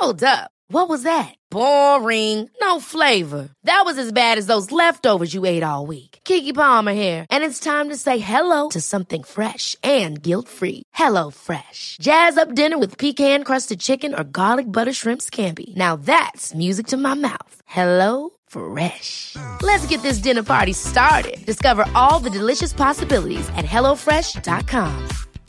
Hold up. What was that? Boring. No flavor. That was as bad as those leftovers you ate all week. Keke Palmer here. And it's time to say hello to something fresh and guilt-free. Hello Fresh. Jazz up dinner with pecan-crusted chicken or garlic butter shrimp scampi. Now that's music to my mouth. Hello Fresh. Let's get this dinner party started. Discover all the delicious possibilities at hellofresh.com.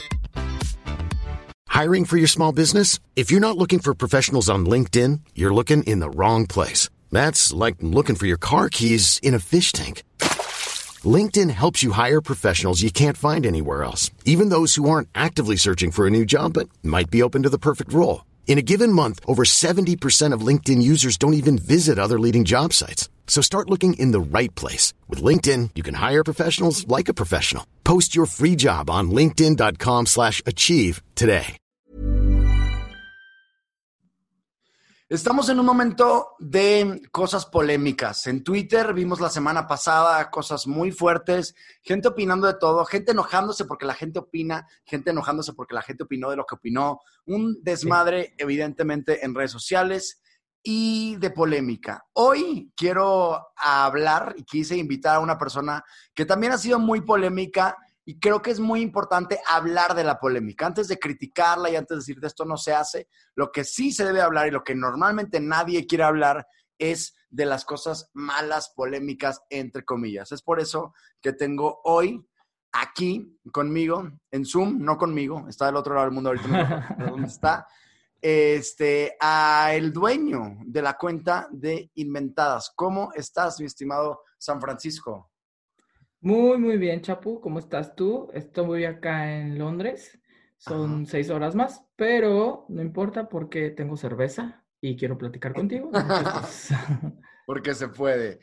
Hiring for your small business? If you're not looking for professionals on LinkedIn, you're looking in the wrong place. That's like looking for your car keys in a fish tank. LinkedIn helps you hire professionals you can't find anywhere else, even those who aren't actively searching for a new job but might be open to the perfect role. In a given month, over 70% of LinkedIn users don't even visit other leading job sites. So start looking in the right place. With LinkedIn, you can hire professionals like a professional. Post your free job on linkedin.com/achieve today. Estamos en un momento de cosas polémicas. En Twitter vimos la semana pasada cosas muy fuertes, gente opinando de todo, gente enojándose porque la gente opina, gente enojándose porque la gente opinó de lo que opinó. Un desmadre, evidentemente, en redes sociales y de polémica. Hoy quiero hablar y quise invitar a una persona que también ha sido muy polémica y creo que es muy importante hablar de la polémica. Antes de criticarla y antes de decir de esto no se hace, lo que sí se debe hablar y lo que normalmente nadie quiere hablar es de las cosas malas, polémicas, entre comillas. Es por eso que tengo hoy aquí conmigo, en Zoom, no conmigo, está del otro lado del mundo ahorita, no sé dónde está, a el dueño de la cuenta de Inventadas. ¿Cómo estás, mi estimado San Francisco? Muy, muy bien, Chapu. ¿Cómo estás tú? Estoy acá en Londres. Son 6 horas más, pero no importa porque tengo cerveza y quiero platicar contigo. Entonces, Porque se puede.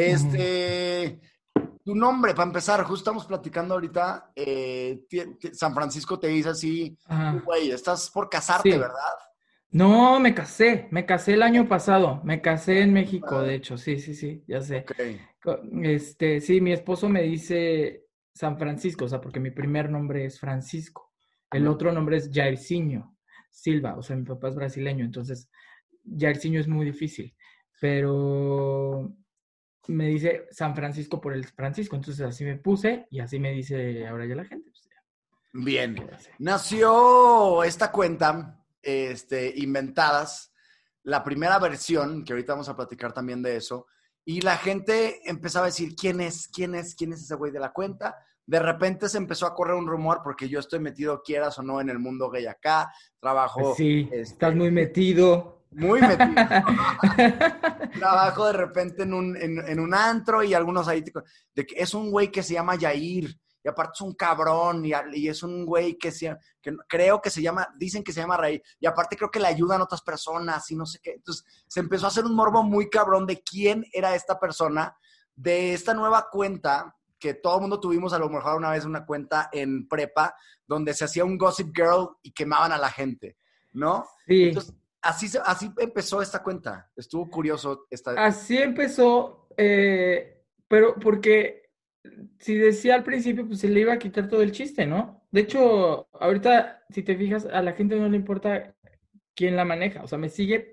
Tu nombre, para empezar, justo estamos platicando ahorita, San Francisco te dice así, güey, estás por casarte, sí. ¿verdad? No, me casé el año pasado. Me casé en México, de hecho. Sí, ya sé. Okay. Sí, mi esposo me dice San Francisco, o sea, porque mi primer nombre es Francisco. El otro nombre es Jairzinho Silva, o sea, mi papá es brasileño, entonces Jairzinho es muy difícil, pero me dice San Francisco por el Francisco, entonces así me puse y así me dice ahora ya la gente. Pues, ya. Bien. Nació esta cuenta, Inventadas, la primera versión, que ahorita vamos a platicar también de eso, y la gente empezaba a decir, ¿quién es ese güey de la cuenta? De repente se empezó a correr un rumor, porque yo estoy metido, quieras o no, en el mundo gay acá, trabajo... Pues sí, estás muy metido. Muy metido. Trabajo de repente en un antro y algunos ahí, de que es un güey que se llama Yair, y aparte es un cabrón, y es un güey que creo que se llama, dicen que se llama Rey, y aparte creo que le ayudan a otras personas y no sé qué. Entonces se empezó a hacer un morbo muy cabrón de quién era esta persona, de esta nueva cuenta, que todo el mundo tuvimos a lo mejor una vez una cuenta en prepa, donde se hacía un Gossip Girl y quemaban a la gente, ¿no? Sí. Entonces, así empezó esta cuenta. Estuvo curioso. Así empezó, pero porque si decía al principio, pues se le iba a quitar todo el chiste, ¿no? De hecho, ahorita, si te fijas, a la gente no le importa quién la maneja. O sea, me sigue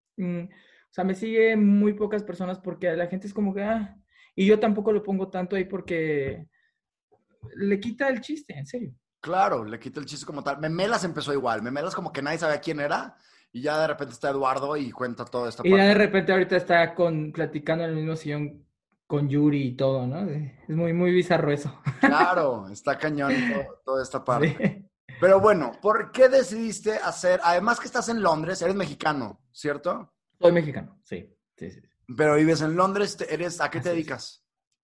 muy pocas personas porque a la gente es como que, y yo tampoco lo pongo tanto ahí porque le quita el chiste, en serio. Claro, le quita el chiste como tal. Memelas empezó igual. Memelas como que nadie sabía quién era y ya de repente está Eduardo y cuenta toda esta parte. Y ya de repente ahorita está platicando en el mismo sillón con Yuri y todo, ¿no? Es muy, muy bizarro eso. Claro, está cañón toda esta parte. Sí. Pero bueno, ¿por qué decidiste hacer, además que estás en Londres, eres mexicano, ¿cierto? Soy mexicano, sí. Pero vives en Londres, ¿a qué te dedicas?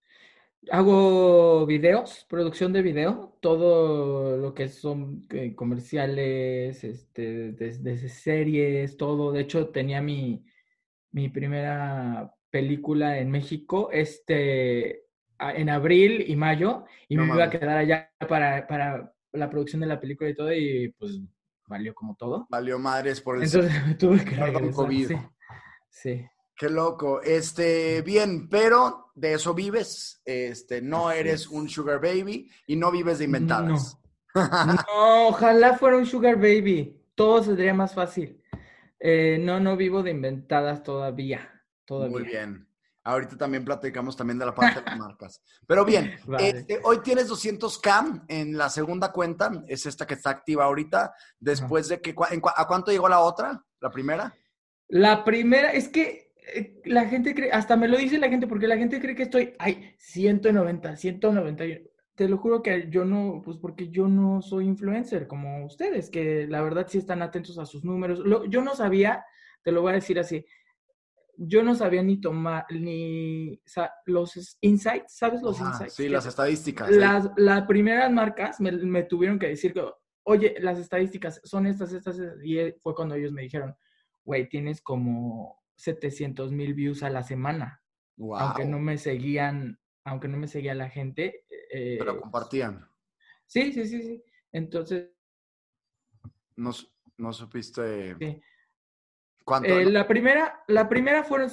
Hago videos, producción de video, todo lo que son comerciales, desde series, todo. De hecho, tenía mi primera película en México, en abril y mayo, y me iba a quedar allá para la producción de la película y todo, y pues valió como todo. Valió madres por el... Entonces me tuve que regresar. COVID. Sí. Qué loco. Bien, pero de eso vives. No eres un sugar baby y no vives de Inventadas. No, ojalá fuera un sugar baby. Todo sería más fácil. No vivo de inventadas Muy todavía. bien. Ahorita también platicamos también de la parte de las marcas. Pero bien, Vale. hoy tienes 200K en la segunda cuenta, es esta que está activa ahorita, Ajá. después de que, ¿a cuánto llegó la otra? ¿La primera? La primera es que la gente cree, hasta me lo dice la gente, porque la gente cree que estoy, 190, 191. Te lo juro que yo no, pues porque yo no soy influencer como ustedes, que la verdad sí están atentos a sus números. Yo no sabía, te lo voy a decir así, yo no sabía ni tomar, los insights, ¿sabes los Ajá, insights? sí, las estadísticas. ¿Eh? Las primeras marcas me tuvieron que decir que, oye, las estadísticas son estas, y fue cuando ellos me dijeron, güey, tienes como 700,000 views a la semana, aunque no Wow, me seguían, aunque no me seguía la gente. pero compartían. Sí. Entonces, No, no supiste sí. cuánto. La primera fueron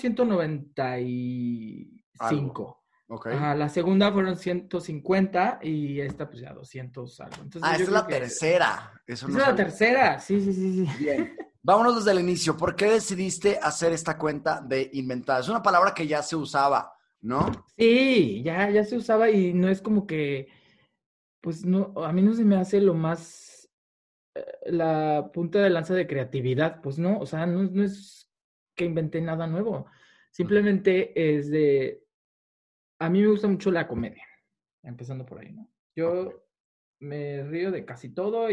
Algo. 195. Ok. Ajá, la segunda fueron 150 y esta pues ya 200 algo. Ah, Entonces yo esta es creo la que tercera. Eso esa no es la sabía. tercera. Sí. Bien. Vámonos desde el inicio. ¿Por qué decidiste hacer esta cuenta de inventada? Es una palabra que ya se usaba, ¿no? Sí, ya se usaba y no es como que, pues no, a mí no se me hace lo más, la punta de lanza de creatividad, pues no, o sea, no es que inventé nada nuevo. Simplemente es a mí me gusta mucho la comedia, empezando por ahí, ¿no? Ok. Yo me río de casi todo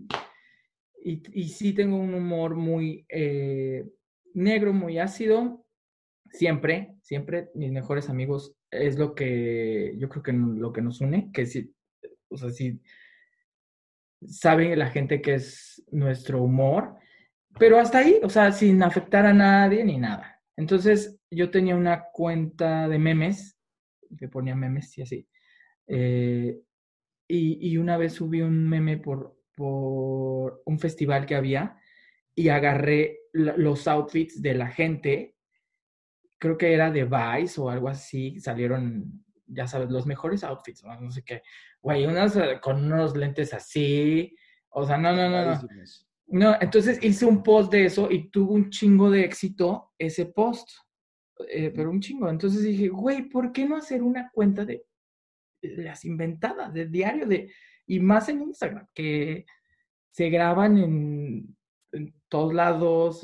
y sí tengo un humor muy negro, muy ácido. Siempre mis mejores amigos es lo que yo creo que lo que nos une, que sí, o sea, sí saben la gente que es nuestro humor, pero hasta ahí, o sea, sin afectar a nadie ni nada. Entonces, yo tenía una cuenta de memes, que ponía memes y así, eh, y una vez subí un meme por un festival que había y agarré los outfits de la gente, creo que era de Vice o algo así, salieron, ya sabes, los mejores outfits, no sé qué, güey, unas con unos lentes así, o sea, no. Clarísimos. No, entonces hice un post de eso y tuvo un chingo de éxito ese post, pero un chingo. Entonces dije, güey, ¿por qué no hacer una cuenta de las inventadas, de diario, y más en Instagram, que se graban en todos lados,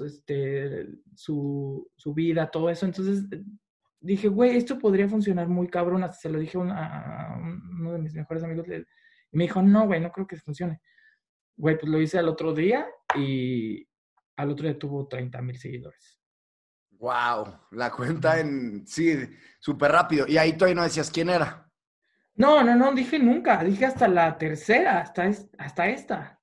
su vida, todo eso. Entonces dije, güey, esto podría funcionar muy cabrón. Hasta se lo dije a uno de mis mejores amigos y me dijo, no, güey, no creo que funcione. Güey, pues lo hice al otro día y al otro día tuvo 30,000 seguidores. Wow. La cuenta Ujú. en. Sí, súper rápido. Y ahí todavía no decías quién era. No, dije nunca, dije hasta la tercera, hasta esta,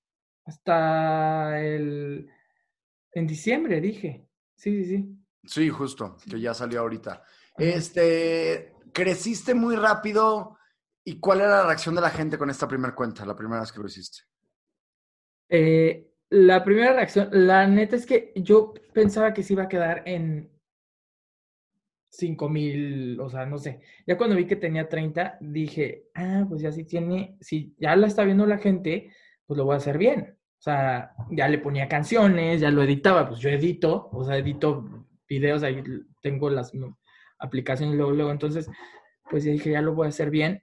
en diciembre dije, sí. Sí, justo, que ya salió ahorita. Ajá. Creciste muy rápido. ¿Y cuál era la reacción de la gente con esta primera cuenta, la primera vez que lo hiciste? La primera reacción, la neta es que yo pensaba que se iba a quedar en 5,000, o sea, no sé. Ya cuando vi que tenía 30 dije, pues ya si ya la está viendo la gente, pues lo voy a hacer bien. O sea, ya le ponía canciones, ya lo editaba, pues yo edito, o sea, edito videos, ahí tengo las aplicaciones luego, entonces, pues ya dije, ya lo voy a hacer bien.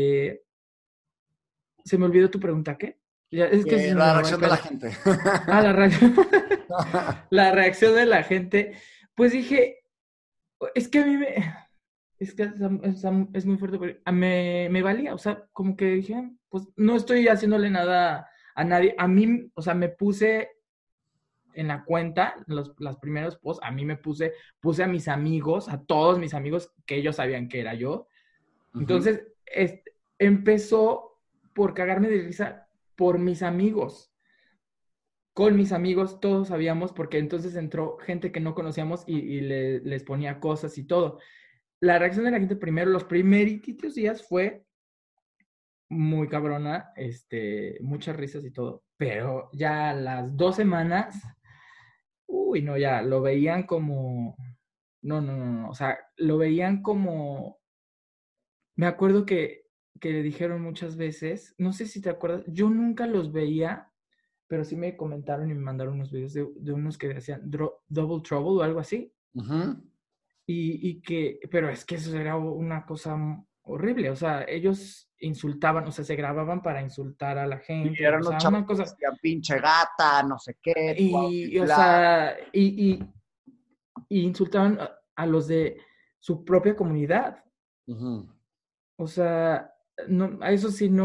Se me olvidó tu pregunta, ¿qué? Ya, es que se La me va el reacción de la pedo. gente. La reacción, la reacción de la gente, pues dije, es que a mí es que es muy fuerte, pero me valía, o sea, como que dije, pues no estoy haciéndole nada a nadie, a mí, o sea, me puse en la cuenta, las primeros posts, a mí puse a mis amigos, a todos mis amigos, que ellos sabían que era yo, Ujú. entonces empezó por cagarme de risa por mis amigos, con mis amigos, todos sabíamos, porque entonces entró gente que no conocíamos y les ponía cosas y todo. La reacción de la gente primero, los primeritos días fue muy cabrona, muchas risas y todo, pero ya las 2 semanas, uy, no, ya lo veían como, no, o sea, lo veían como, me acuerdo que le dijeron muchas veces, no sé si te acuerdas, yo nunca los veía, pero sí me comentaron y me mandaron unos videos de unos que decían Double Trouble o algo así. Ujú. Pero es que eso era una cosa horrible, o sea, ellos insultaban, o sea, se grababan para insultar a la Y gente, eran o unos sea, chavos una que cosa, decían, pinche gata, no sé qué, tu y o bla. sea, y insultaban a los de su propia comunidad, Ujú. o sea, no, a eso sí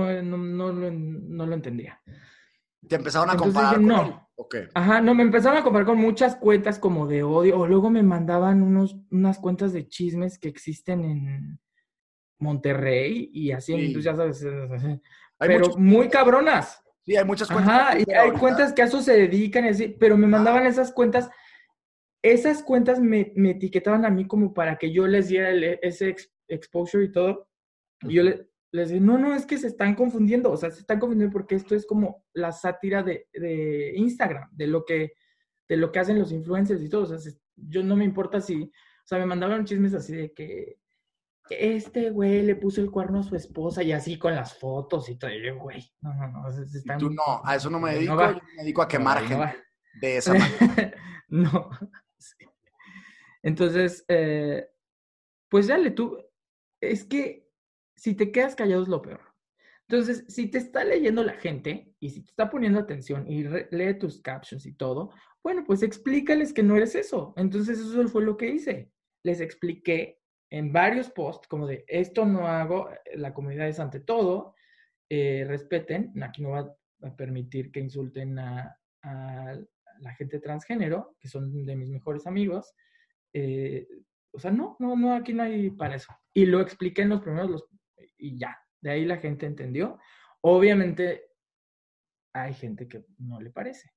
no lo entendía. ¿Te empezaron a Entonces dije, comparar con él? no. ¿O qué? Ajá, no, me empezaron a comparar con muchas cuentas como de odio, o luego me mandaban unas cuentas de chismes que existen en Monterrey y así, entonces Sí. ya sabes, Hay pero muchos muy cuentas, cabronas. sí, hay muchas cuentas de Ajá, y Twitter hay ahorita. cuentas que a eso se dedican y así, pero me Ajá. mandaban esas cuentas me etiquetaban a mí como para que yo les diera ese exposure y todo. Y yo les dije, no, es que se están confundiendo, o sea, se están confundiendo porque esto es como la sátira de Instagram, de lo que hacen los influencers y todo, o sea, yo no me importa si, o sea, me mandaban chismes así de que este güey le puso el cuerno a su esposa y así con las fotos y todo, y yo, güey, no, se Y tú están no, a eso no me confundiendo, no dedico, yo va, me dedico a no, quemar güey, no va. gente de esa manera. No, sí. Entonces, pues dale tú, es que si te quedas callado es lo peor. Entonces, si te está leyendo la gente y si te está poniendo atención y lee tus captions y todo, bueno, pues explícales que no eres eso. Entonces, eso fue lo que hice. Les expliqué en varios posts como de esto no hago, la comunidad es ante todo, respeten, aquí no va a permitir que insulten a la gente transgénero, que son de mis mejores amigos. Eh, o sea, no, aquí no hay para eso. Y lo expliqué en los primeros y ya, de ahí la gente entendió. Obviamente hay gente que no le parece,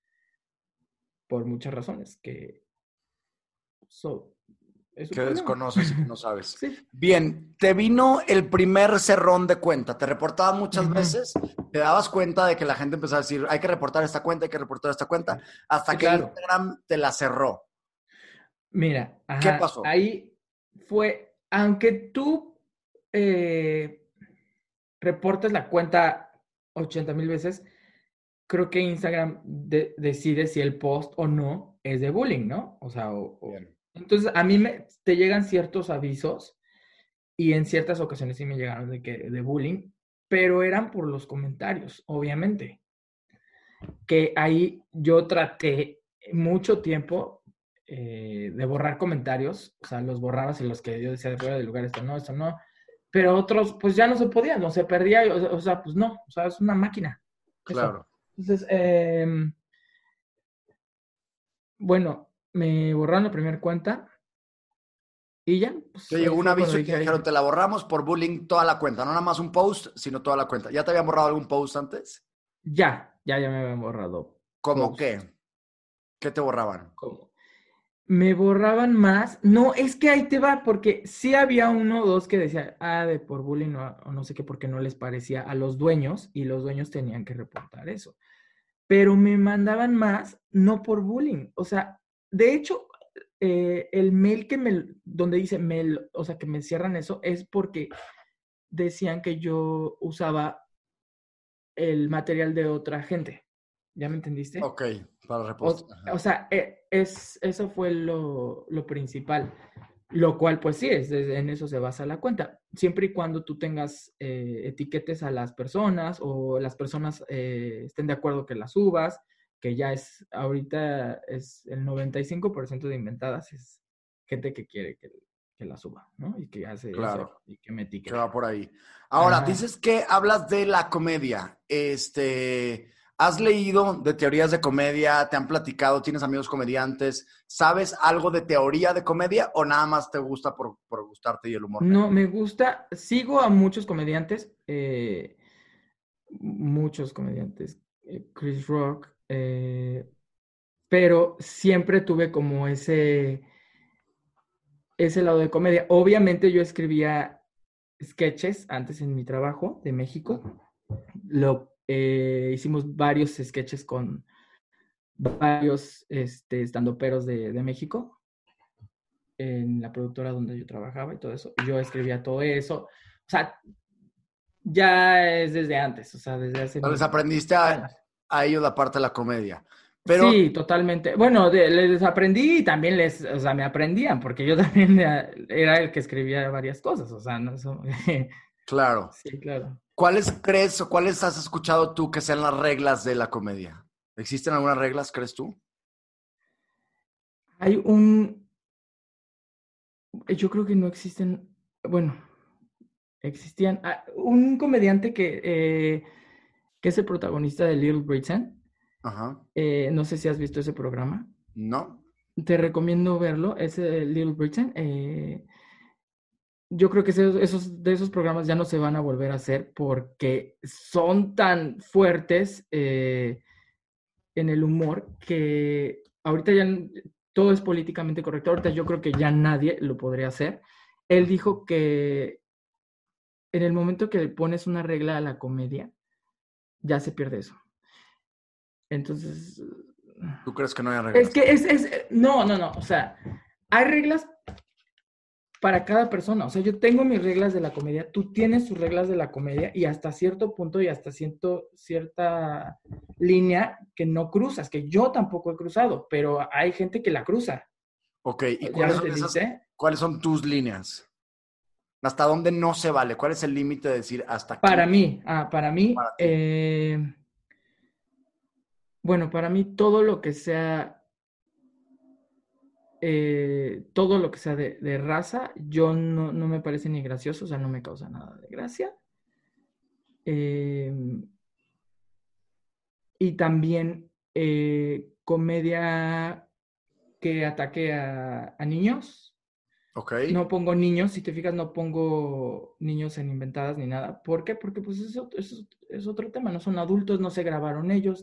por muchas razones, que es un Que problema. desconoces y que no sabes. Sí. Bien, te vino el primer cerrón de cuenta, te reportaban muchas Ujú. veces, te dabas cuenta de que la gente empezaba a decir, hay que reportar esta cuenta, hay que reportar esta cuenta, hasta Sí, que claro. Instagram te la cerró. Mira, ¿Qué ajá, pasó? ahí fue, aunque tú reportes la cuenta 80,000 veces, creo que Instagram decide si el post o no es de bullying, ¿no? O sea, Bien. entonces a mí te llegan ciertos avisos y en ciertas ocasiones sí me llegaron de bullying, pero eran por los comentarios, obviamente. Que ahí yo traté mucho tiempo de borrar comentarios, o sea, los borrabas en los que yo decía de fuera del lugar, esto no, pero otros pues ya no se podían, no se perdía, o sea, pues no, o sea, es una máquina, eso. Claro. Entonces, bueno, me borraron la primera cuenta y ya, Te pues llegó ahí un fue cuando aviso y te dije, dijeron, ay, te la borramos por bullying toda la cuenta, no nada más un post, sino toda la cuenta. ¿Ya te habían borrado algún post antes? ya me habían borrado ¿Cómo post. qué? ¿Qué te borraban? ¿Cómo? Me borraban más. No, es que ahí te va, porque sí había uno o dos que decía, de por bullying o no sé qué, porque no les parecía a los dueños y los dueños tenían que reportar eso. Pero me mandaban más, no por bullying. O sea, de hecho, el mail donde dice mail, o sea, que me cierran eso, es porque decían que yo usaba el material de otra gente. ¿Ya me entendiste? Ok, para O, repostar. o sea, eso fue lo principal, lo cual pues sí, en eso se basa la cuenta. Siempre y cuando tú tengas etiquetes a las personas o las personas estén de acuerdo que las subas, que ya ahorita es el 95% de inventadas, es gente que quiere que la suba, ¿no? Y que hace eso Claro, y que me que etiquete. va por ahí. Ahora, Ajá. dices que hablas de la comedia. ¿Has leído de teorías de comedia? ¿Te han platicado? ¿Tienes amigos comediantes? ¿Sabes algo de teoría de comedia o nada más te gusta por gustarte y el humor negro? No, me gusta, sigo a muchos comediantes, Chris Rock, pero siempre tuve como ese lado de comedia. Obviamente yo escribía sketches antes en mi trabajo de México. Hicimos varios sketches con varios estandoperos de México en la productora donde yo trabajaba y todo eso. Yo escribía todo eso. O sea, ya es desde antes, o sea, desde hace Entonces aprendiste a, años. a ellos la parte de la comedia. Pero, Sí, totalmente. Bueno, les aprendí y también o sea, me aprendían, porque yo también era el que escribía varias cosas, o sea, no eso. claro, Sí, claro. ¿cuáles crees o cuáles has escuchado tú que sean las reglas de la comedia? ¿Existen algunas reglas, crees tú? Hay yo creo que no existen, bueno, existían, un comediante que es el protagonista de Little Britain. Ajá. No sé si has visto ese programa. ¿No? Te recomiendo verlo, es Little Britain. Yo creo que de esos programas ya no se van a volver a hacer porque son tan fuertes en el humor que ahorita ya todo es políticamente correcto. Ahorita yo creo que ya nadie lo podría hacer. Él dijo que en el momento que le pones una regla a la comedia, ya se pierde eso. Entonces, ¿Tú crees que no hay es reglas? que no, o sea, hay reglas para cada persona. O sea, yo tengo mis reglas de la comedia, tú tienes tus reglas de la comedia y hasta cierto punto y hasta cierta línea que no cruzas, que yo tampoco he cruzado, pero hay gente que la cruza. Ok, ¿y ¿Ya me cuáles son entendiste? cuáles son tus líneas? ¿Hasta dónde no se vale? ¿Cuál es el límite de decir hasta aquí Para mí, para ti? bueno, para mí todo lo que sea de raza, yo no me parece ni gracioso, o sea, no me causa nada de gracia. Eh, y también comedia que ataque a niños. Ok, No pongo niños, si te fijas, no pongo niños en inventadas ni nada. ¿Por qué? Porque pues es otro tema, no son adultos, no se grabaron ellos,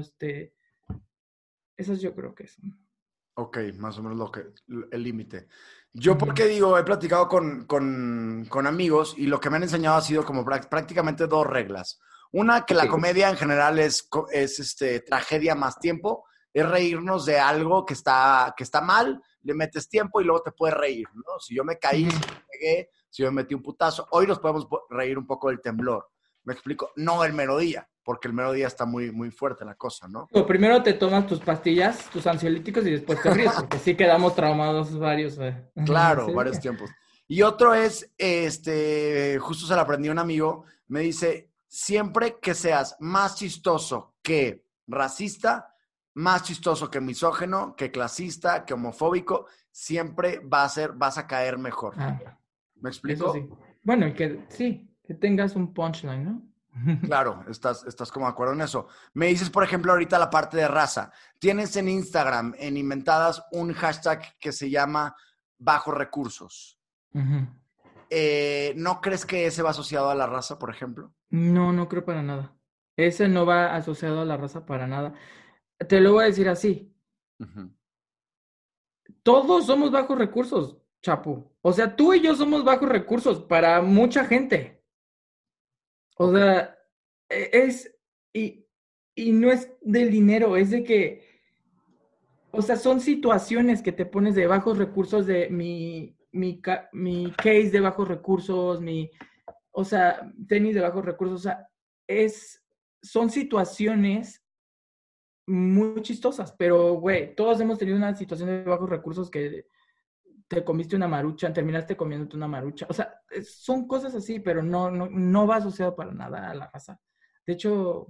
esas yo creo que son. ok, más o menos el límite. Uh Yo -huh. porque digo, he platicado con amigos y lo que me han enseñado ha sido como prácticamente dos reglas. Una, que la Okay. comedia en general es tragedia más tiempo, es reírnos de algo que está mal, le metes tiempo y luego te puedes reír, ¿no? Si yo me Uh caí, -huh. si me pegué, si yo me metí un putazo, hoy nos podemos reír un poco del temblor. Me explico, no el mero día, porque el mero día está muy, muy fuerte la cosa, ¿no? Pero primero te tomas tus pastillas, tus ansiolíticos y después te ríes, porque sí quedamos traumados varios Claro, ese varios día. tiempos. Y otro es, justo se lo aprendí a un amigo, me dice, siempre que seas más chistoso que racista, más chistoso que misógeno, que clasista, que homofóbico, siempre vas a caer mejor. Ah, ¿Me eso explico? sí. Bueno, y que tengas un punchline, ¿no? Claro, estás como de acuerdo en eso. Me dices, por ejemplo, ahorita la parte de raza. Tienes en Instagram, en Inventadas, un hashtag que se llama bajos recursos. Uh -huh. ¿No crees que ese va asociado a la raza, por ejemplo? No creo para nada. Ese no va asociado a la raza para nada. Te lo voy a decir así. Uh-huh. Todos somos bajos recursos, Chapu. O sea, tú y yo somos bajos recursos para mucha gente. O Ok, sea, es... Y, y no es del dinero, es de que... O sea, son situaciones que te pones de bajos recursos, de mi case de bajos recursos, o sea, tenis de bajos recursos, o sea, son situaciones muy chistosas, pero, güey, todos hemos tenido una situación de bajos recursos que te comiste una marucha, terminaste comiéndote una marucha, o sea, son cosas así, pero no va asociado para nada a la raza. De hecho,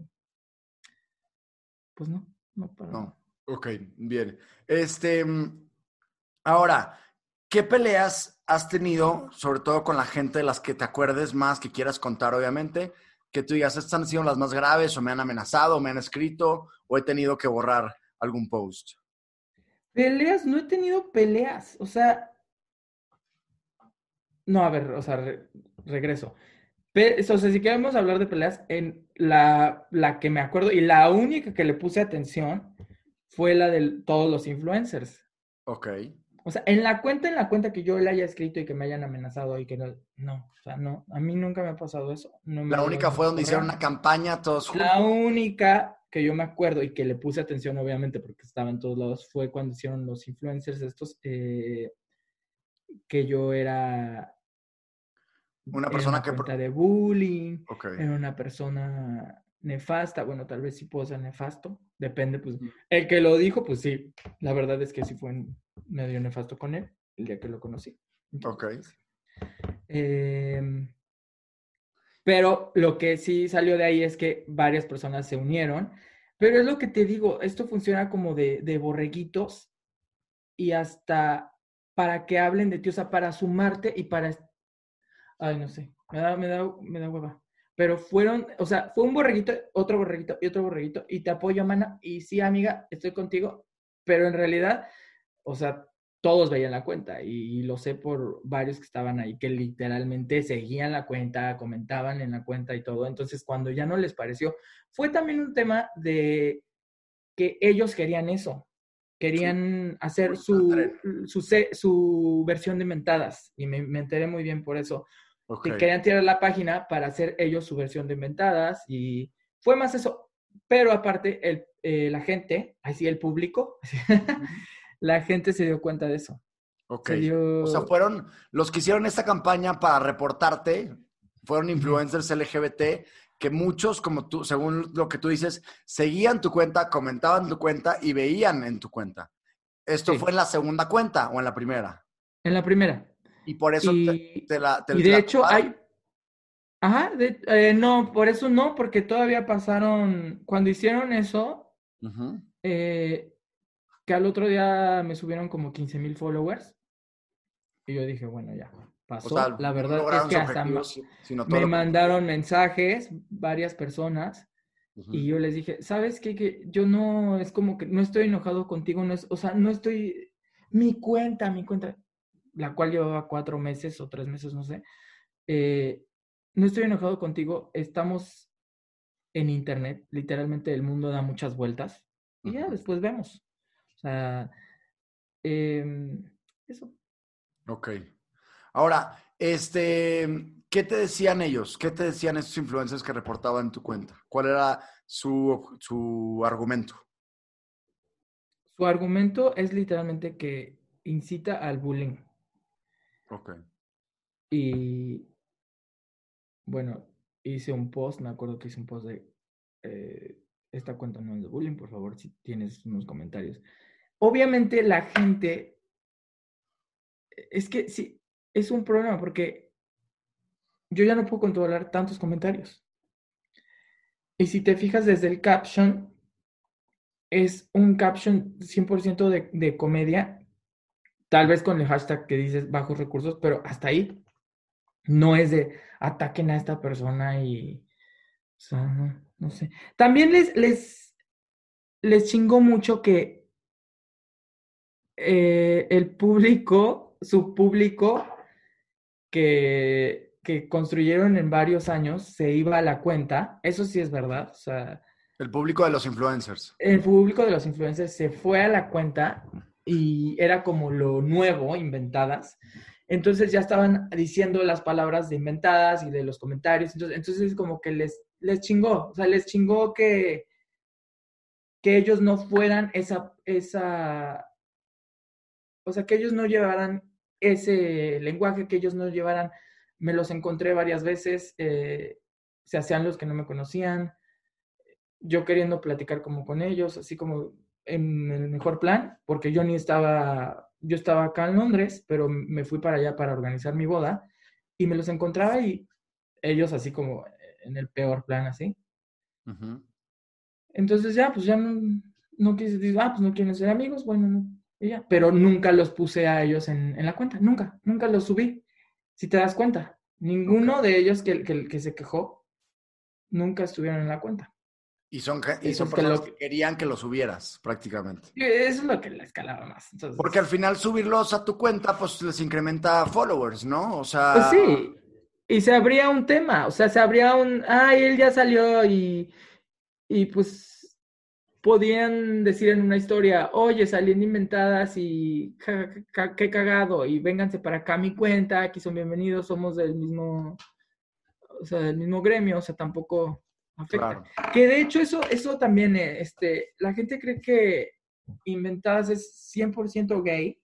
pues no para nada. no. Ok, bien. Ahora, ¿qué peleas has tenido, sobre todo con la gente de las que te acuerdes más, que quieras contar, obviamente, que tú digas, estas han sido las más graves, o me han amenazado, o me han escrito, o he tenido que borrar algún post? Peleas, no he tenido peleas, o sea, no, a ver, o sea, regreso. O sea, si queremos hablar de peleas, en la que me acuerdo y la única que le puse atención fue la de todos los influencers. Ok. O sea, en la cuenta que yo le haya escrito y que me hayan amenazado y que no, o sea, no, a mí nunca me ha pasado eso, no me ha La llegado única ese fue donde hicieron correo. una campaña todos La juntos. única que yo me acuerdo y que le puse atención, obviamente, porque estaba en todos lados, fue cuando hicieron los influencers estos, que yo Una era persona una que... cuenta de bullying, Ok. era una persona nefasta. Bueno, tal vez sí puedo ser nefasto. Depende, pues. El que lo dijo, pues sí. La verdad es que sí fue medio nefasto con él el día que lo conocí. Entonces, pero lo que sí salió de ahí es que varias personas se unieron. Pero es lo que te digo, esto funciona como de borreguitos y hasta para que hablen de ti, o sea, para sumarte y para... Ay, no sé, me da hueva. Pero fueron, o sea, fue un borreguito, otro borreguito y otro borreguito, y te apoyo, mana, y sí, amiga, estoy contigo, pero en realidad, o sea, todos veían la cuenta, y lo sé por varios que estaban ahí, que literalmente seguían la cuenta, comentaban en la cuenta y todo. Entonces, cuando ya no les pareció, fue también un tema de que ellos querían eso, querían hacer su versión de mentadas, y me enteré muy bien por eso. Que querían tirar la página para hacer ellos su versión de inventadas, y fue más eso. Pero aparte, la gente, así el público, la gente se dio cuenta de eso. Ok. O sea, fueron los que hicieron esta campaña para reportarte, fueron influencers LGBT que muchos, como tú, según lo que tú dices, seguían tu cuenta, comentaban tu cuenta y veían en tu cuenta. ¿Esto fue en la segunda cuenta o en la primera? En la primera. Y por eso y de hecho hay... Ajá, no, por eso no, porque todavía pasaron, cuando hicieron eso, que al otro día me subieron como 15,000 followers, y yo dije, bueno, ya, pasó. O sea, la verdad es que hasta me mandaron mensajes varias personas, y yo les dije, ¿sabes qué? Que yo no, es como que no estoy enojado contigo, no es, o sea, no estoy, mi cuenta, la cual llevaba 4 meses o 3 meses, no sé, no estoy enojado contigo, estamos en internet, literalmente el mundo da muchas vueltas, y ya después vemos. O sea, eso. Ok. Ahora, ¿qué te decían ellos? ¿Qué te decían estos influencers que reportaban en tu cuenta? ¿Cuál era su argumento? Su argumento es literalmente que incita al bullying. Ok. Y bueno, hice un post, me acuerdo que hice un post de esta cuenta no es de bullying, por favor, si tienes unos comentarios. Obviamente la gente, es que sí, es un problema porque yo ya no puedo controlar tantos comentarios. Y si te fijas desde el caption, es un caption 100% de comedia, tal vez con el hashtag que dices bajos recursos, pero hasta ahí no es de ataquen a esta persona y, o sea, no sé. También les chingó mucho que el público, su público que construyeron en varios años se iba a la cuenta. Eso sí es verdad. O sea, el público de los influencers. El público de los influencers se fue a la cuenta y era como lo nuevo, inventadas. Entonces ya estaban diciendo las palabras de inventadas y de los comentarios. Entonces como que les chingó. O sea, les chingó que ellos no fueran o sea, que ellos no llevaran ese lenguaje, que ellos no llevaran, me los encontré varias veces, se hacían los que no me conocían, yo queriendo platicar como con ellos, así como en el mejor plan, porque yo estaba acá en Londres, pero me fui para allá para organizar mi boda, y me los encontraba y ellos así como en el peor plan, así. Entonces ya, pues ya no quise decir, pues no quieren ser amigos, bueno, no. Y ya. Pero nunca los puse a ellos en la cuenta, nunca los subí. Si te das cuenta, ninguno de ellos que se quejó, nunca estuvieron en la cuenta. Y son personas que querían que los subieras, prácticamente. Eso es lo que la escalaba más. Entonces, porque al final subirlos a tu cuenta, pues les incrementa followers, ¿no? O sea... Pues sí, y se abría un tema, o sea, se abría él ya salió y pues podían decir en una historia, oye, salían inventadas y qué cagado, y vénganse para acá a mi cuenta, aquí son bienvenidos, somos del mismo, o sea, del mismo gremio, o sea, tampoco afecta. Claro. Que de hecho eso también, la gente cree que Inventadas es 100% gay,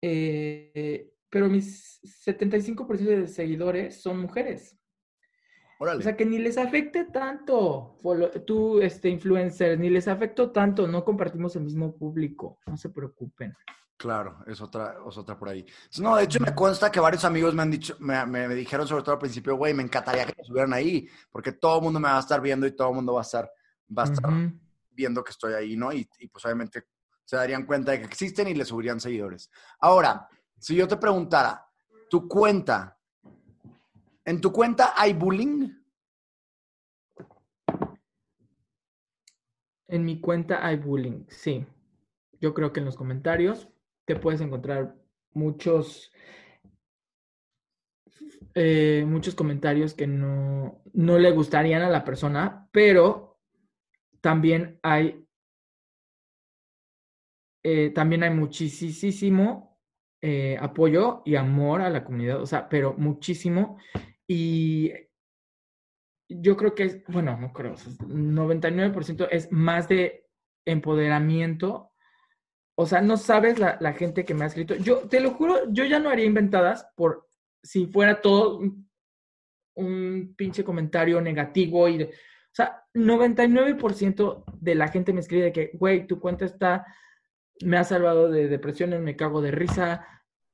pero mis 75% de seguidores son mujeres. Órale. O sea, que ni les afecte tanto, tú, influencer, ni les afectó tanto, no compartimos el mismo público, no se preocupen. Claro, es otra por ahí. No, de hecho me consta que varios amigos me han dicho, me dijeron sobre todo al principio, güey, me encantaría que me subieran ahí, porque todo el mundo me va a estar viendo y todo el mundo va a estar viendo que estoy ahí, ¿no? Y pues obviamente se darían cuenta de que existen y le subirían seguidores. Ahora, si yo te preguntara, ¿en tu cuenta hay bullying? En mi cuenta hay bullying, sí. Yo creo que en los comentarios te puedes encontrar muchos comentarios que no le gustarían a la persona, pero también hay muchísimo apoyo y amor a la comunidad, o sea, pero muchísimo. Y yo creo que es, bueno, no creo, o sea, 99% es más de empoderamiento. O sea, no sabes la gente que me ha escrito. Yo te lo juro, yo ya no haría inventadas por si fuera todo un pinche comentario negativo. O sea, 99% de la gente me escribe de que, güey, tu cuenta me ha salvado de depresiones, me cago de risa,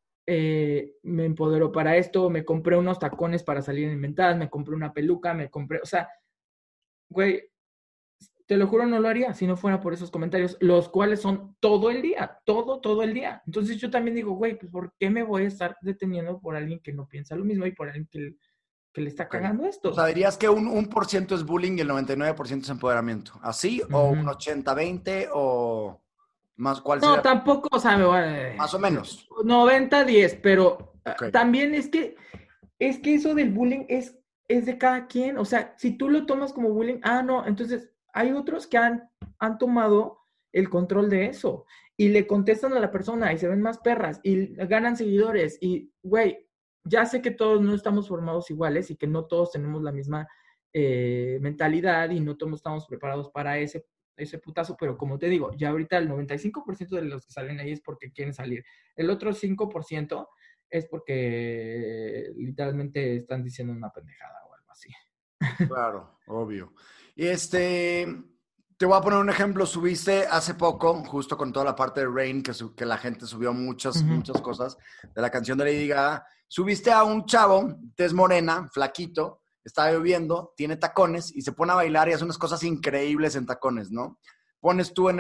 me empoderó para esto, me compré unos tacones para salir en inventadas, me compré una peluca, o sea, güey, te lo juro, no lo haría si no fuera por esos comentarios, los cuales son todo el día, todo el día. Entonces yo también digo, güey, pues ¿por qué me voy a estar deteniendo por alguien que no piensa lo mismo y por alguien que le está cagando esto? O sea, dirías que un 1% es bullying y el 99% es empoderamiento. ¿Así? ¿O un 80-20? ¿O más? ¿Cuál sería? No, tampoco, o sea, Más o menos. 90-10, pero Okay. también es que eso del bullying es de cada quien. O sea, si tú lo tomas como bullying, no, entonces hay otros que han tomado el control de eso y le contestan a la persona y se ven más perras y ganan seguidores y, güey, ya sé que todos no estamos formados iguales y que no todos tenemos la misma mentalidad y no todos estamos preparados para ese putazo, pero como te digo, ya ahorita el 95% de los que salen ahí es porque quieren salir. El otro 5% es porque literalmente están diciendo una pendejada o algo así. Claro, obvio. Y te voy a poner un ejemplo. Subiste hace poco, justo con toda la parte de Rain, que la gente subió muchas cosas de la canción de Lady Gaga. Subiste a un chavo, tez morena, flaquito, está lloviendo, tiene tacones y se pone a bailar y hace unas cosas increíbles en tacones, ¿no? Pones tú en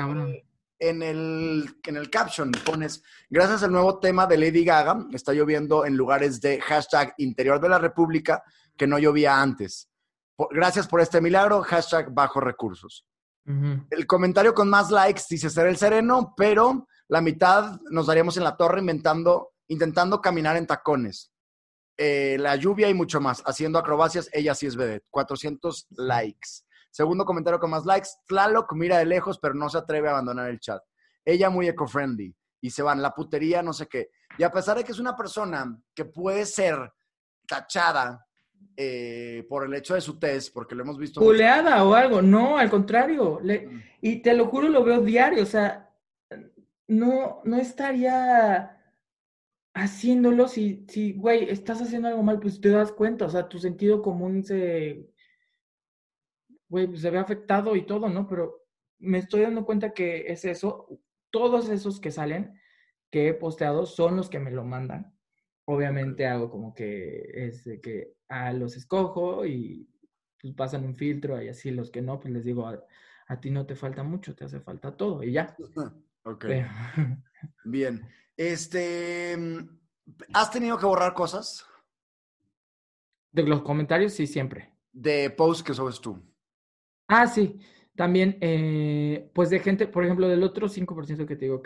el caption, pones, gracias al nuevo tema de Lady Gaga, está lloviendo en lugares de hashtag interior de la República que no llovía antes. Gracias por este milagro, hashtag bajo recursos. El comentario con más likes dice ser el sereno, pero la mitad nos daríamos en la torre intentando caminar en tacones. La lluvia y mucho más. Haciendo acrobacias, ella sí es vedette. 400 likes. Segundo comentario con más likes. Tlaloc mira de lejos, pero no se atreve a abandonar el chat. Ella muy eco-friendly. Y se van, la putería, no sé qué. Y a pesar de que es una persona que puede ser tachada por el hecho de su test, porque lo hemos visto... Buleada o algo. No, al contrario. Y te lo juro, lo veo diario. O sea, no estaría haciéndolo si, güey, estás haciendo algo mal, pues te das cuenta. O sea, tu sentido común güey, pues se ve afectado y todo, ¿no? Pero me estoy dando cuenta que es eso. Todos esos que salen, que he posteado, son los que me lo mandan. Obviamente hago como que es de que los escojo y pues pasan un filtro y así los que no, pues les digo, a ti no te falta mucho, te hace falta todo y ya. Ok. Bien. ¿Has tenido que borrar cosas? De los comentarios, sí, siempre. De posts que subes tú. Sí. También, pues de gente, por ejemplo, del otro 5% que te digo que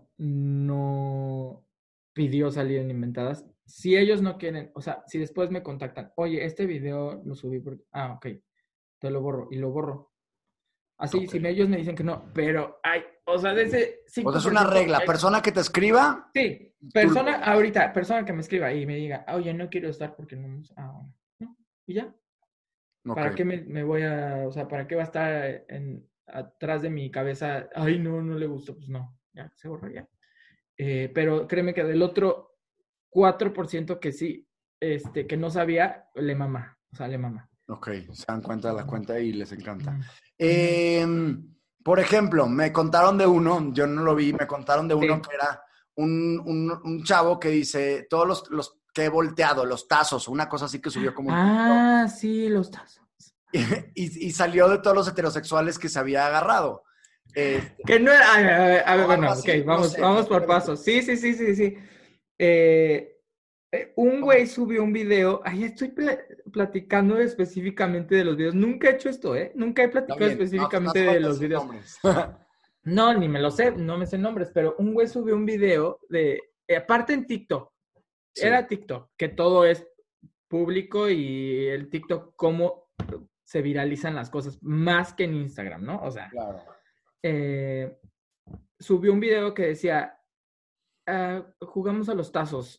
no pidió salir en inventadas, si ellos no quieren, o sea, si después me contactan, oye, este video lo subí porque, ok, te lo borro y lo borro. Así, si ellos me dicen que no, pero o sea, de ese 5%. O sea, es una regla, persona que te escriba. Sí, persona que me escriba y me diga, oye, no quiero estar porque no, no, y ya. ¿Para qué me voy o sea, para qué va a estar atrás de mi cabeza? Ay, no le gustó, pues no, ya, se borró ya. Pero créeme que del otro 4% que sí, que no sabía, le mama. sale mamá. Ok, se dan cuenta de la cuenta y les encanta. Ujú. Por ejemplo, me contaron de uno, yo no lo vi, me contaron de uno Sí. que era un chavo que dice, todos los que he volteado, los tazos, una cosa así que subió como un TikTok, Ah, sí, los tazos. y salió de todos los heterosexuales que se había agarrado. Que no era, a ver, O algo bueno, ok, así, no vamos, sé, vamos por posiblemente. pasos. Sí, sí, sí, sí, sí. Eh, un güey subió un video. Ay, estoy platicando específicamente de los videos. Nunca he hecho esto, ¿eh? Nunca he Está platicado bien, no, no específicamente hace de falta los decir videos. nombres. No, ni me lo sé, no me sé nombres, pero un güey subió un video de, aparte en TikTok, Sí, era TikTok, que todo es público y el TikTok, cómo se viralizan las cosas, más que en Instagram, ¿no? O sea, claro. eh, subió un video que decía, jugamos a los tazos.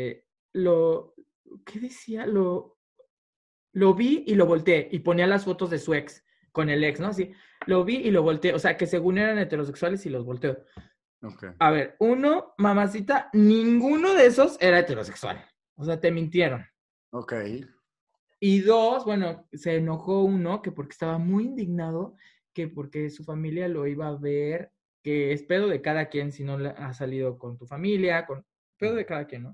¿Qué decía? Lo vi y lo volteé y ponía las fotos de su ex con el ex, ¿no? Así, lo vi y lo volteé. O sea, que según eran heterosexuales y los volteó. Ok, A ver, uno, mamacita, ninguno de esos era heterosexual. O sea, te mintieron. ok. Y dos, bueno, se enojó uno que porque estaba muy indignado, que porque su familia lo iba a ver, que es pedo de cada quien si no ha salido con tu familia, con pedo de cada quien, ¿no?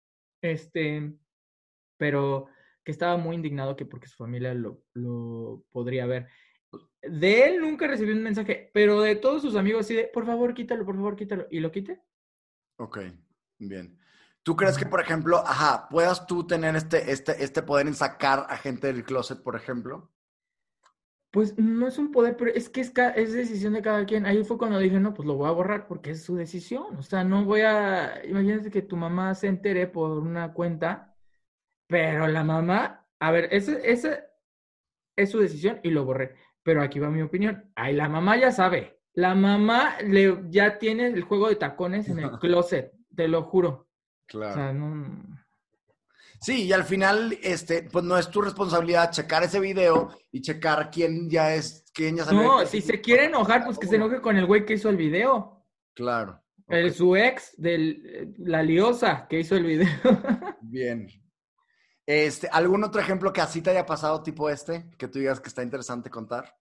Pero que estaba muy indignado que porque su familia lo podría ver. De él nunca recibí un mensaje, pero de todos sus amigos así de, por favor, quítalo. Y lo quité. Ok, bien. ¿Tú crees que, Ujú. por ejemplo, ajá, puedas tú tener este poder en sacar a gente del closet, por ejemplo? Pues no es un poder, pero es que es decisión de cada quien. Ahí fue cuando dije, no, pues lo voy a borrar porque es su decisión. O sea, no voy a, imagínate que tu mamá se entere por una cuenta, pero la mamá, a ver, ese es su decisión y lo borré. Pero aquí va mi opinión. Ay, la mamá ya sabe. La mamá ya tiene el juego de tacones en el closet, te lo juro. O Claro. sea, no. Sí, y al final, pues no es tu responsabilidad checar ese video y checar quién ya salió de No, closet si y se quiere cortar enojar, cada pues que se uno. enoje con el güey que hizo el video. Claro, ok, Su ex, la liosa que hizo el video. bien. ¿Algún otro ejemplo que así te haya pasado, tipo que tú digas que está interesante contar?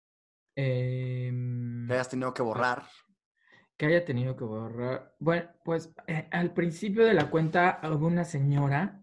Que Em, hayas tenido que a- borrar. que haya tenido que borrar. Bueno, pues al principio de la cuenta hubo una señora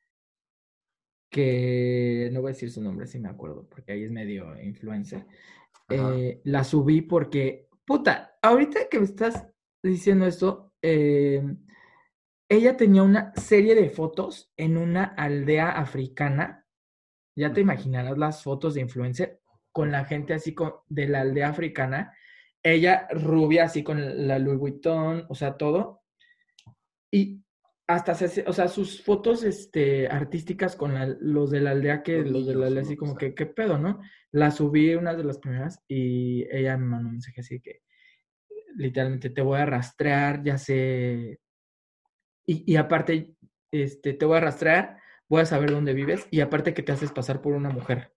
que no voy a decir su nombre si me acuerdo, porque ahí es medio influencer. Ajá. La subí porque, puta, ahorita que me estás diciendo esto, ella tenía una serie de fotos en una aldea africana. Ya te Ujú. imaginarás las fotos de influencer con la gente así de la aldea africana. Ella rubia así con la Louis Vuitton, o sea, todo. Y hasta o sea, sus fotos artísticas con los de la aldea, que Los los de la niños o aldea lo así que como sea. que, ¿qué pedo, no? La subí una de las primeras y ella me mandó un mensaje así que literalmente te voy a rastrear, ya sé. Y aparte, te voy a rastrear, voy a saber dónde vives y aparte que te haces pasar por una mujer.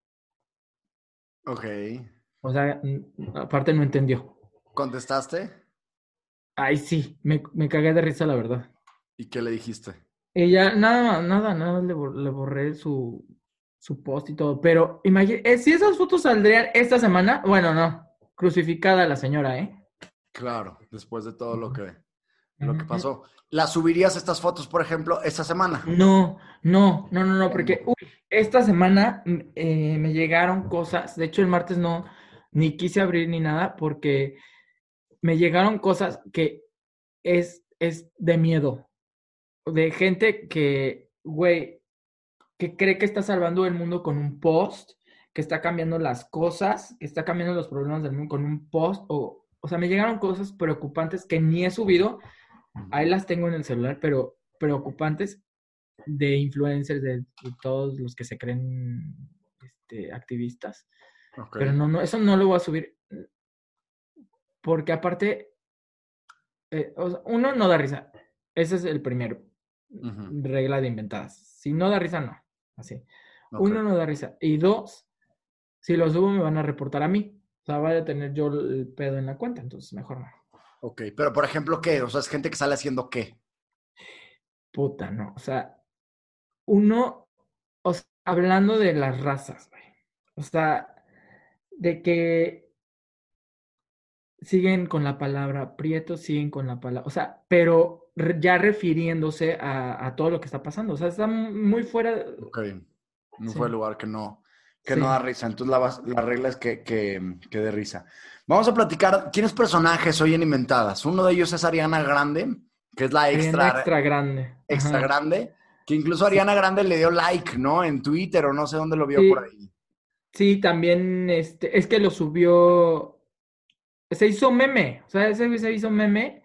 Ok. O sea, aparte no entendió. ¿Contestaste? Ay, sí, me cagué de risa, la verdad. ¿Y qué le dijiste? Ella, nada, le borré su post y todo. Pero imagínate, si esas fotos saldrían esta semana, bueno, no, crucificada la señora, ¿eh? Claro, después de todo Ujú, lo que ujú. pasó. ¿Las subirías estas fotos, por ejemplo, esta semana? No, porque, ¿Cuándo? uy, esta semana me llegaron cosas. De hecho, el martes no, ni quise abrir ni nada, porque me llegaron cosas que es de miedo. De gente que, güey, que cree que está salvando el mundo con un post, que está cambiando las cosas, que está cambiando los problemas del mundo con un post, o sea, me llegaron cosas preocupantes que ni he subido, ahí Ujú. las tengo en el celular, pero preocupantes de influencers, de todos los que se creen activistas, Ok. pero no, eso no lo voy a subir, porque aparte, o sea, uno no da risa, ese es el primero, Ujú. regla de inventadas, si no da risa, no, así. Ok. Uno, no da risa. Y dos, si lo subo me van a reportar a mí. O sea, voy a tener yo el pedo en la cuenta, entonces mejor no. Ok. Pero, por ejemplo, ¿qué? O sea, es gente que sale haciendo qué. Puta, no. O sea, uno, o hablando de las razas, güey. O sea, de que siguen con la palabra prieto, siguen con la palabra, o sea, pero ya refiriéndose a todo lo que está pasando. O sea, está muy fuera. Ok. No Sí, fue el lugar que no da sí. risa. Entonces la regla es que dé risa. Vamos a platicar. ¿Tienes personajes hoy en Inventadas? Uno de ellos es Ariana Grande, que es la Ariana extra grande. extra Ajá. grande, que incluso Sí, Ariana Grande le dio like, ¿no? En Twitter o no sé dónde lo vio por sí, ahí. sí, también, es que lo subió, se hizo meme, o sea, ese güey se hizo meme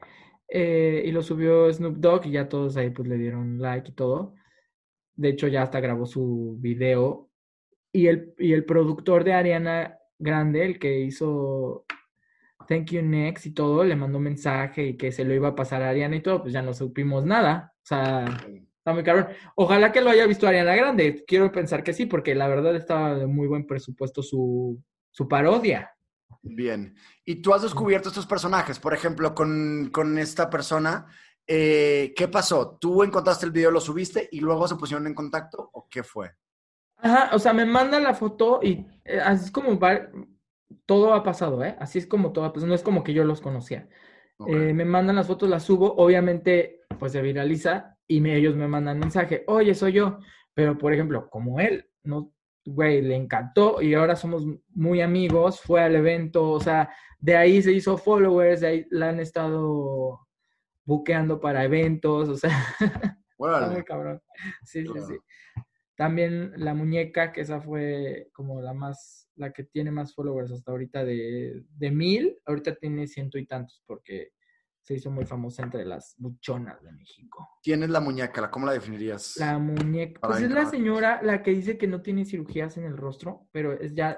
y lo subió Snoop Dogg y ya todos ahí pues le dieron like y todo. De hecho, ya hasta grabó su video y el productor de Ariana Grande, el que hizo Thank You Next y todo, le mandó un mensaje y que se lo iba a pasar a Ariana y todo, pues ya no supimos nada. O sea, está muy cabrón. Ojalá que lo haya visto Ariana Grande. Quiero pensar que sí, porque la verdad estaba de muy buen presupuesto su parodia. Bien. ¿Y tú has descubierto estos personajes? Por ejemplo, con esta persona, ¿qué pasó? ¿Tú encontraste el video, lo subiste y luego se pusieron en contacto o qué fue? Ajá, o sea, me manda la foto y así es como todo ha pasado, ¿eh? Así es como todo ha pasado. No es como que yo los conocía. Ok. Me mandan las fotos, las subo, obviamente, pues se viraliza y ellos me mandan mensaje, oye, soy yo. Pero, por ejemplo, como él, no, güey, le encantó y ahora somos muy amigos, fue al evento, o sea, de ahí se hizo followers, de ahí la han estado buqueando para eventos, o sea, está Órale. muy cabrón. Sí, sí, sí. Claro. También la muñeca, que esa fue como la que tiene más followers hasta ahorita de 1000, ahorita tiene ciento y tantos porque se hizo muy famosa entre las buchonas de México. ¿Quién es la muñeca? ¿Cómo la definirías? La muñeca, Para pues alguien es que no la la conoce. señora la que dice que no tiene cirugías en el rostro, pero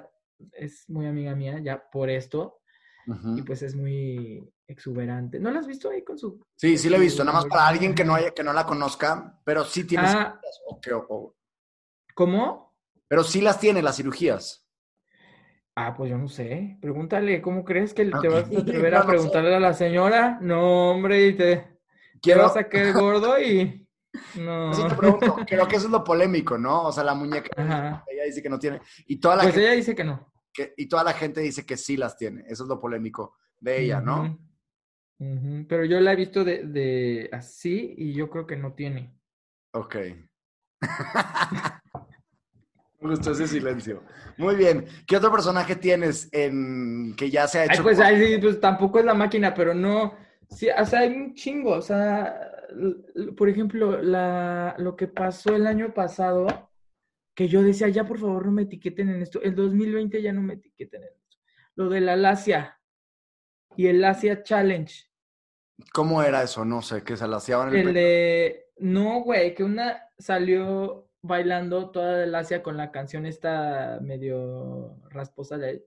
es muy amiga mía ya por esto y Ujú. pues es muy exuberante. ¿No la has visto ahí Sí, con sí la he visto. su Nada más para Lamborghini? alguien Ajá. que no la conozca, pero sí tiene Ah, cirugías. ¿cómo? Pero sí las tiene las cirugías. Ah, pues yo no sé. Pregúntale, ¿cómo crees que te Ok, vas a atrever no, a no sé. preguntarle a la señora? No, hombre, y te vas Quiero, a caer gordo y... eso No. te pregunto, creo que eso es lo polémico, ¿no? O sea, la muñeca, Ajá. ella dice que no tiene, y toda la Pues gente, ella dice que no. y toda la gente dice que sí las tiene. Eso es lo polémico de ella, ¿no? Ujú, ujú. Pero yo la he visto de así y yo creo que no tiene. Ok. Me gustó ese silencio. Muy bien. ¿Qué otro personaje tienes en que ya se ha Ay, hecho pues, famoso? ay, sí, pues tampoco es la máquina, pero no. Sí, o sea, hay un chingo. O sea, por ejemplo, lo que pasó el año pasado, que yo decía, ya por favor no me etiqueten en esto. El 2020 ya no me etiqueten en esto. Lo de la Lacia y el Lacia Challenge. ¿Cómo era eso? No sé, que se la hacían en el El pelo. de, no, güey, que una salió bailando toda de Lacia con la canción esta medio rasposa de...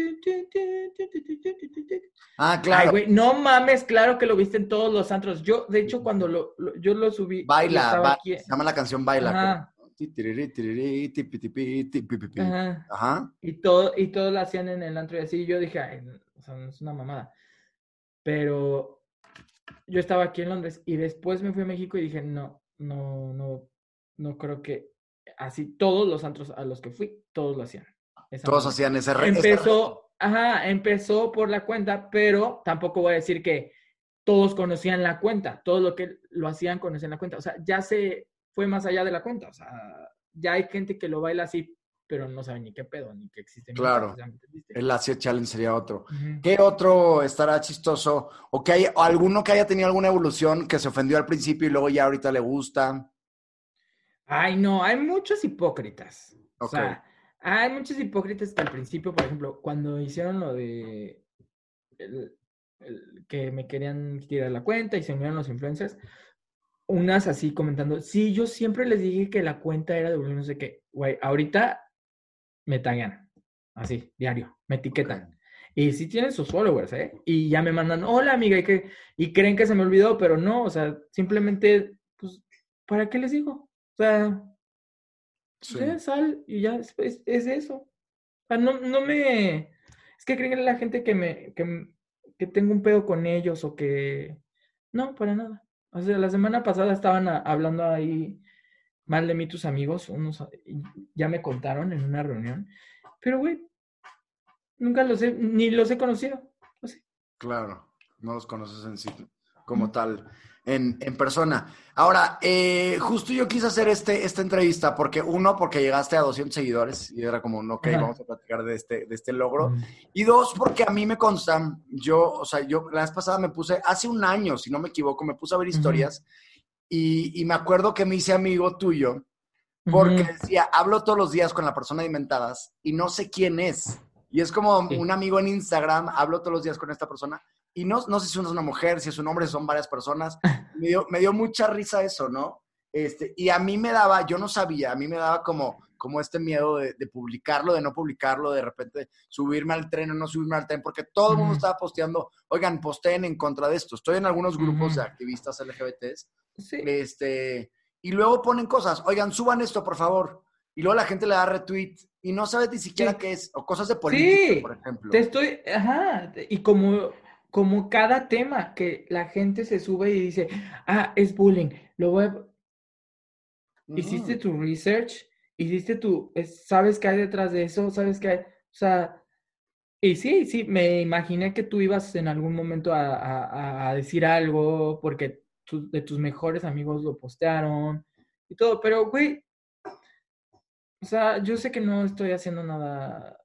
Ah, Ay, claro. güey, no mames, claro que lo viste en todos los antros. Yo, de Sí, hecho, sí, sí. cuando yo lo subí y Baila, estaba baila. aquí, Se llama la canción Baila, creo. ajá, Ti, tiriri, tiriri, tipi, tipi, tipi, pipi. ajá, Ajá. y todo lo hacían en el antro y así, y yo dije, ay, o sea, no es una mamada. Pero yo estaba aquí en Londres y después me fui a México y dije, no, no, no, no creo que así todos los antros a los que fui, todos lo hacían. Esa Todos madre. hacían ese reto. Empezó por la cuenta, pero tampoco voy a decir que todos conocían la cuenta, todo lo que lo hacían conocían la cuenta. O sea, ya se fue más allá de la cuenta. O sea, ya hay gente que lo baila así, pero no sabe ni qué pedo, ni que existe mi cuenta. Claro. ¿Ya me entendiste? El Asia Challenge sería otro. Ujú. ¿Qué otro estará chistoso? O que haya, o alguno que haya tenido alguna evolución que se ofendió al principio y luego ya ahorita le gusta. Ay, no, hay muchos hipócritas. O Ok. sea, hay muchos hipócritas que al principio, por ejemplo, cuando hicieron lo de el- que me querían tirar la cuenta y se unieron los influencers, unas así comentando, sí, yo siempre les dije que la cuenta era de no sé qué, güey, ahorita me taguean, así, diario, me Ok. etiquetan. Y sí tienen sus followers, ¿eh? Y ya me mandan, hola amiga, y creen que se me olvidó, pero no, o sea, simplemente, pues, ¿para qué les digo? O sea, Sí. ya sal y ya es eso. O sea, no me... Es que creen la gente que tengo un pedo con ellos o que... No, para nada. O sea, la semana pasada estaban hablando ahí mal de mí tus amigos, ya me contaron en una reunión, pero güey, nunca ni los he conocido. Así. Claro, no los conoces en sí como tal, en persona. Ahora, justo yo quise hacer esta entrevista porque porque llegaste a 200 seguidores y era como, ok, vamos a platicar de este logro. Y dos, porque a mí me consta, yo la vez pasada me puse, hace un año, si no me equivoco, me puse a ver historias y me acuerdo que me hice amigo tuyo porque decía, hablo todos los días con la persona de Inventadas y no sé quién es. Y es como un amigo en Instagram, hablo todos los días con esta persona y no sé si es una mujer, si es un hombre, si son varias personas. Me dio mucha risa eso, ¿no? Y a mí me daba, yo no sabía, a mí me daba como este miedo de publicarlo, de no publicarlo, de repente subirme al tren o no subirme al tren, porque todo el mundo estaba posteando, oigan, posteen en contra de esto. Estoy en algunos grupos de activistas LGBTs, sí. Y luego ponen cosas, oigan, suban esto, por favor. Y luego la gente le da retweet y no sabes ni siquiera qué es, o cosas de política, por ejemplo. Y como cada tema que la gente se sube y dice, es bullying, lo voy a... Hiciste tu research, sabes qué hay detrás de eso, sabes qué hay, o sea, y sí, me imaginé que tú ibas en algún momento a decir algo porque de tus mejores amigos lo postearon y todo, pero güey, o sea, yo sé que no estoy haciendo nada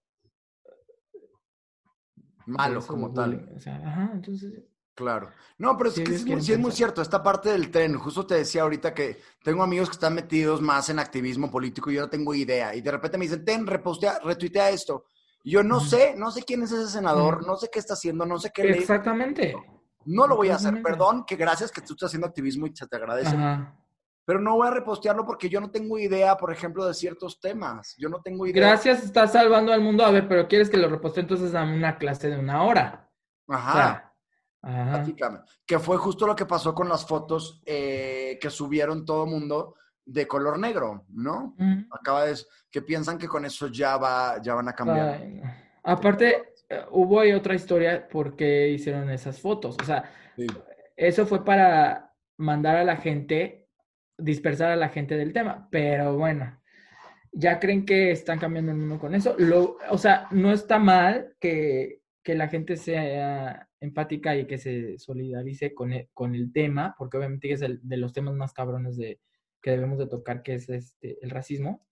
malo como tal. O sea, entonces... Claro. No, pero es que sí es muy cierto, esta parte del tren. Justo te decía ahorita que tengo amigos que están metidos más en activismo político y yo no tengo idea. Y de repente me dicen, retuitea esto. Y yo no sé quién es ese senador, no sé qué está haciendo, no sé qué ley. Exactamente. No lo voy a hacer. Perdón, que gracias que tú estás haciendo activismo y se te agradece. Pero no voy a repostearlo porque yo no tengo idea, por ejemplo, de ciertos temas. Yo no tengo idea. Gracias, estás salvando al mundo. A ver, pero ¿quieres que lo repostee entonces a una clase de 1 hora? Ajá. Platícame. Que fue justo lo que pasó con las fotos que subieron todo mundo de color negro, ¿no? Que piensan que con eso ya van a cambiar. Aparte, hubo ahí otra historia por qué hicieron esas fotos. O sea, eso fue para mandar a la gente, dispersar a la gente del tema. Pero bueno, ya creen que están cambiando el mundo con eso. O sea, no está mal que la gente sea empática y que se solidarice con el tema, porque obviamente es de los temas más cabrones que debemos de tocar, que es el racismo.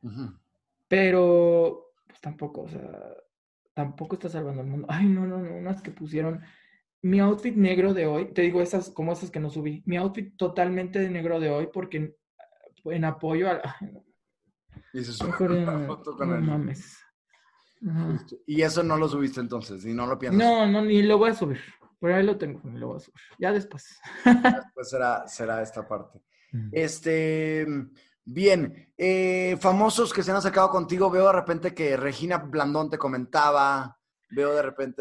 Pero pues tampoco, o sea, tampoco está salvando el mundo. Ay, no, unas que pusieron mi outfit negro de hoy, te digo esas que no subí, mi outfit totalmente de negro de hoy porque en apoyo a... Y se subió una foto con no mames. Y eso no lo subiste entonces, y no lo piensas. No, ni lo voy a subir. Por ahí lo tengo, ni lo voy a subir. Ya después. Después será esta parte. Bien. Famosos que se han sacado contigo, veo de repente que Regina Blandón te comentaba, veo de repente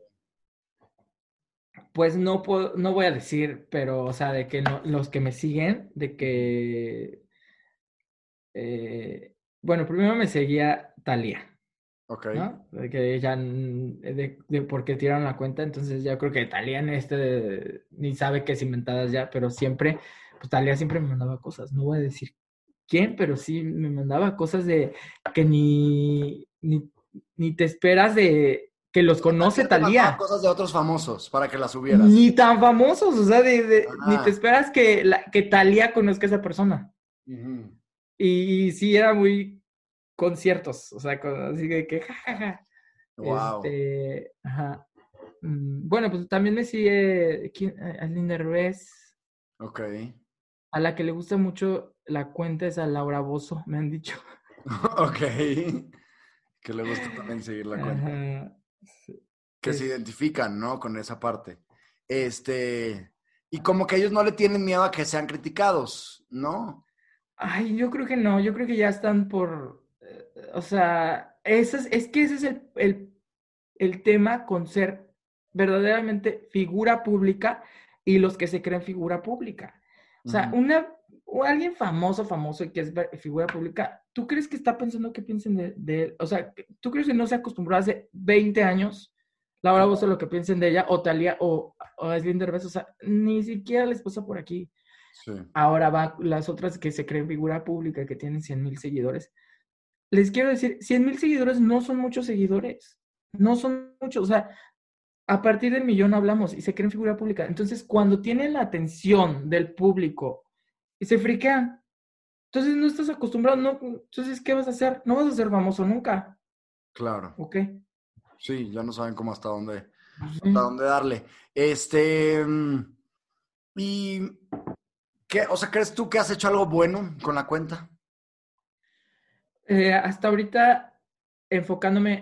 Pues no voy a decir, pero, o sea, de que los que me siguen, de que... bueno, primero me seguía Thalía. Ok. ¿No? De que ella, porque tiraron la cuenta, entonces ya creo que Thalía ni sabe qué es Inventadas ya, pero siempre, pues Thalía siempre me mandaba cosas, no voy a decir quién, pero sí me mandaba cosas de que ni te esperas de que los conoce Thalía. Cosas de otros famosos para que las subieras. Ni tan famosos, o sea, ni te esperas que Thalía conozca a esa persona. Y sí, era muy conciertos, o sea, así de que jajaja. Wow. Bueno, pues también me sigue Linda Ruiz. Ok. A la que le gusta mucho la cuenta es a Laura Bozzo, me han dicho. Ok. Que le gusta también seguir la cuenta. Sí. Que se identifican, ¿no? Con esa parte. Y como que ellos no le tienen miedo a que sean criticados, ¿no? Ay, yo creo que no, yo creo que ya están o sea, es que ese es el tema con ser verdaderamente figura pública y los que se creen figura pública. O sea, alguien famoso y que es figura pública, ¿tú crees que está pensando qué piensen de él? O sea, ¿tú crees que no se acostumbró hace 20 años Laura Bozzo lo que piensen de ella, o Thalía, o Linda Derbez? O sea, ni siquiera les pasa por aquí. Sí. Ahora va las otras que se creen figura pública, que tienen 100,000 seguidores. Les quiero decir, 100,000 seguidores no son muchos seguidores. No son muchos. O sea, a partir del millón hablamos y se creen figura pública. Entonces, cuando tienen la atención del público y se friquean, entonces no estás acostumbrado. No, entonces, ¿qué vas a hacer? No vas a ser famoso nunca. Claro. ¿Ok? Sí, ya no saben cómo hasta dónde Sí. darle. ¿Y qué? O sea, ¿crees tú que has hecho algo bueno con la cuenta? Hasta ahorita, enfocándome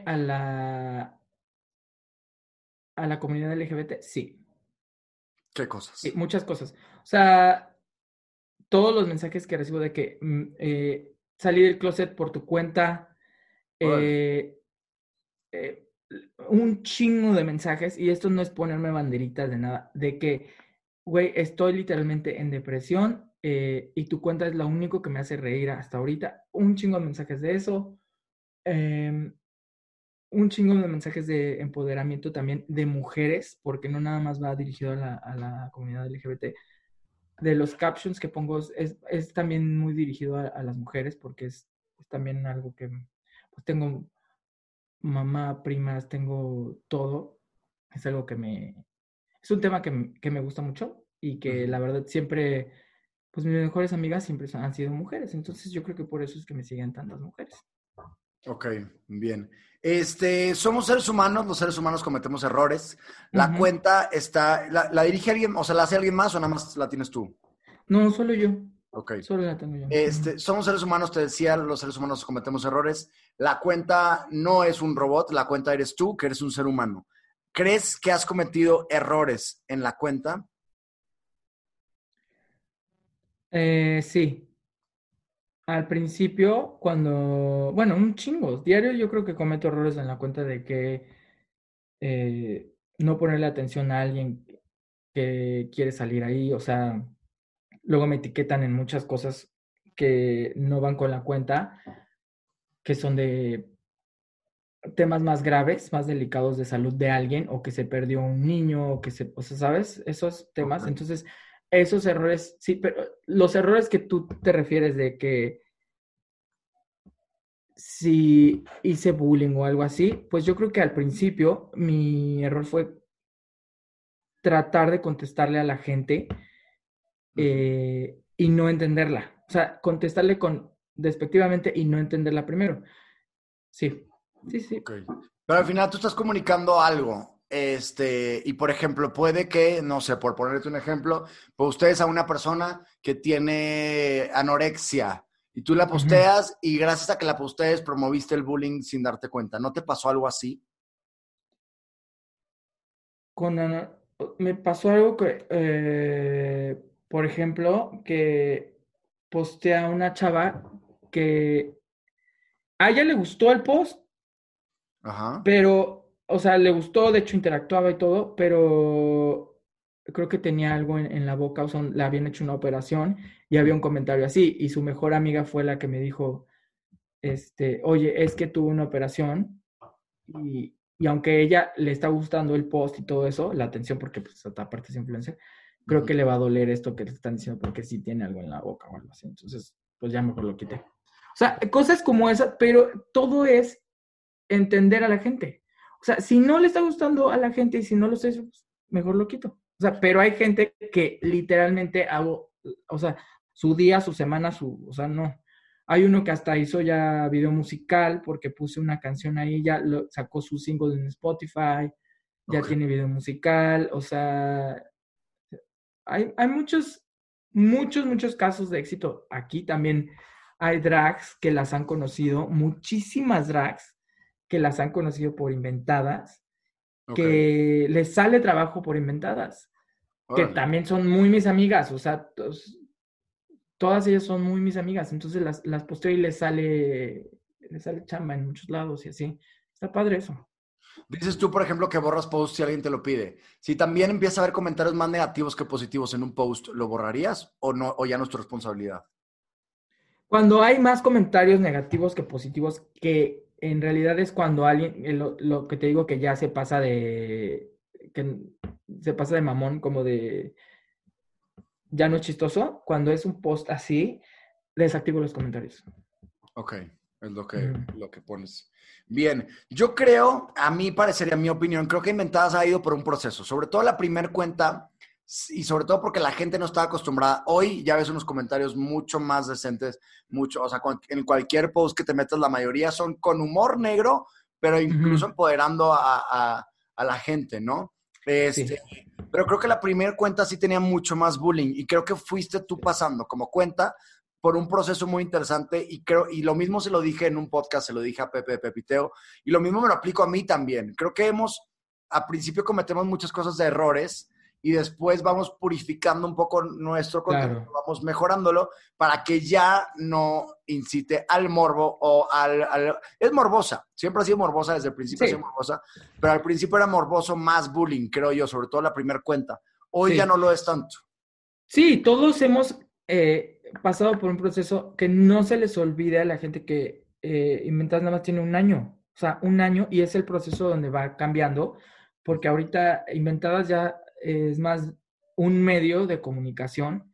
a la comunidad LGBT, sí. ¿Qué Sí, cosas? muchas cosas. O sea, todos los mensajes que recibo de que salí del closet por tu cuenta, Órale. eh, eh, un chingo de mensajes, y esto no es ponerme banderitas de nada, de que, güey, estoy literalmente en depresión y tu cuenta es lo único que me hace reír hasta ahorita. Un chingo de mensajes de eso. eh, un chingo de mensajes de empoderamiento también de mujeres, porque no nada más va dirigido a la comunidad LGBT. De los captions que pongo es también muy dirigido a las mujeres, porque es también algo que pues, tengo mamá, primas, tengo todo. Es algo es un tema que me gusta mucho y que Ujú. la verdad siempre, pues mis mejores amigas siempre han sido mujeres. Entonces yo creo que por eso es que me siguen tantas mujeres. Ok, bien. Somos seres humanos, los seres humanos cometemos errores. La Ujú. cuenta está, la dirige alguien, o sea, ¿la hace alguien más o nada más la tienes tú? No, solo yo. Ok. Solo la tengo yo. Ujú. Somos seres humanos, te decía, los seres humanos cometemos errores. La cuenta no es un robot, la cuenta eres tú, que eres un ser humano. ¿Crees que has cometido errores en la cuenta? Sí. Al principio, cuando, bueno, un chingo. Diario yo creo que cometo errores en la cuenta de que no ponerle atención a alguien que quiere salir ahí. O sea, luego me etiquetan en muchas cosas que no van con la cuenta, que son de temas más graves, más delicados de salud de alguien, o que se perdió un niño, o que o sea, ¿sabes? Esos Ok. temas. Entonces, esos errores, sí, pero los errores que tú te refieres de que si hice bullying o algo así, pues yo creo que al principio mi error fue tratar de contestarle a la gente Ujú. y no entenderla. O sea, contestarle con despectivamente y no entenderla primero. Sí, sí, sí. Ok. Pero al final tú estás comunicando algo. Y por ejemplo, puede que, no sé, por ponerte un ejemplo, pues ustedes a una persona que tiene anorexia y tú la Ujú. posteas y gracias a que la postees promoviste el bullying sin darte cuenta. ¿No te pasó algo así? Con me pasó algo que, por ejemplo, que posteé a una chava que a ella le gustó el post, Ajá. pero, o sea, le gustó, de hecho interactuaba y todo, pero creo que tenía algo en la boca, o sea, le habían hecho una operación y había un comentario así, y su mejor amiga fue la que me dijo, oye, es que tuvo una operación y aunque ella le está gustando el post y todo eso, la atención, porque pues aparte es influencer, creo Ujú. que le va a doler esto que le están diciendo porque sí tiene algo en la boca o algo así, entonces, pues ya mejor lo quité. O sea, cosas como esas, pero todo es entender a la gente. O sea, si no le está gustando a la gente y si no lo sé, pues, mejor lo quito. O sea, pero hay gente que literalmente hago, o sea, su día, su semana, o sea, no. Hay uno que hasta hizo ya video musical porque puse una canción ahí, ya sacó su single en Spotify, ya Ok. tiene video musical, o sea, hay muchos casos de éxito. Aquí también hay drags que las han conocido, muchísimas drags que las han conocido por inventadas, Ok. que les sale trabajo por inventadas, que Órale. también son muy mis amigas, o sea, todas ellas son muy mis amigas, entonces las posteo y les sale chamba en muchos lados y así. Está padre eso. Dices tú, por ejemplo, que borras posts si alguien te lo pide. Si también empieza a haber comentarios más negativos que positivos en un post, ¿lo borrarías o no, o ya no es tu responsabilidad? Cuando hay más comentarios negativos que positivos, que en realidad es cuando alguien, lo que te digo que ya que se pasa de mamón, como ya no es chistoso. Cuando es un post así, desactivo los comentarios. Ok, es lo que pones. Bien, yo creo, a mí parecería, mi opinión, creo que Inventadas ha ido por un proceso, sobre todo la primer cuenta y sobre todo porque la gente no estaba acostumbrada. Hoy ya ves unos comentarios mucho más decentes, mucho, o sea, en cualquier post que te metas, la mayoría son con humor negro, pero incluso empoderando a la gente, ¿no? Sí. Pero creo que la primera cuenta sí tenía mucho más bullying y creo que fuiste tú pasando como cuenta por un proceso muy interesante y lo mismo se lo dije en un podcast, se lo dije a Pepe Pepiteo y lo mismo me lo aplico a mí también. Creo que al principio cometemos muchas cosas de errores y después vamos purificando un poco nuestro contenido, Claro. vamos mejorándolo para que ya no incite al morbo o Es morbosa, siempre ha sido morbosa, desde el principio ha sido morbosa, pero al principio era morboso más bullying, creo yo, sobre todo la primera cuenta. Hoy ya no lo es tanto. Sí, todos hemos pasado por un proceso que no se les olvide a la gente que Inventadas nada más tiene un año. O sea, un año y es el proceso donde va cambiando, porque ahorita Inventadas ya es más un medio de comunicación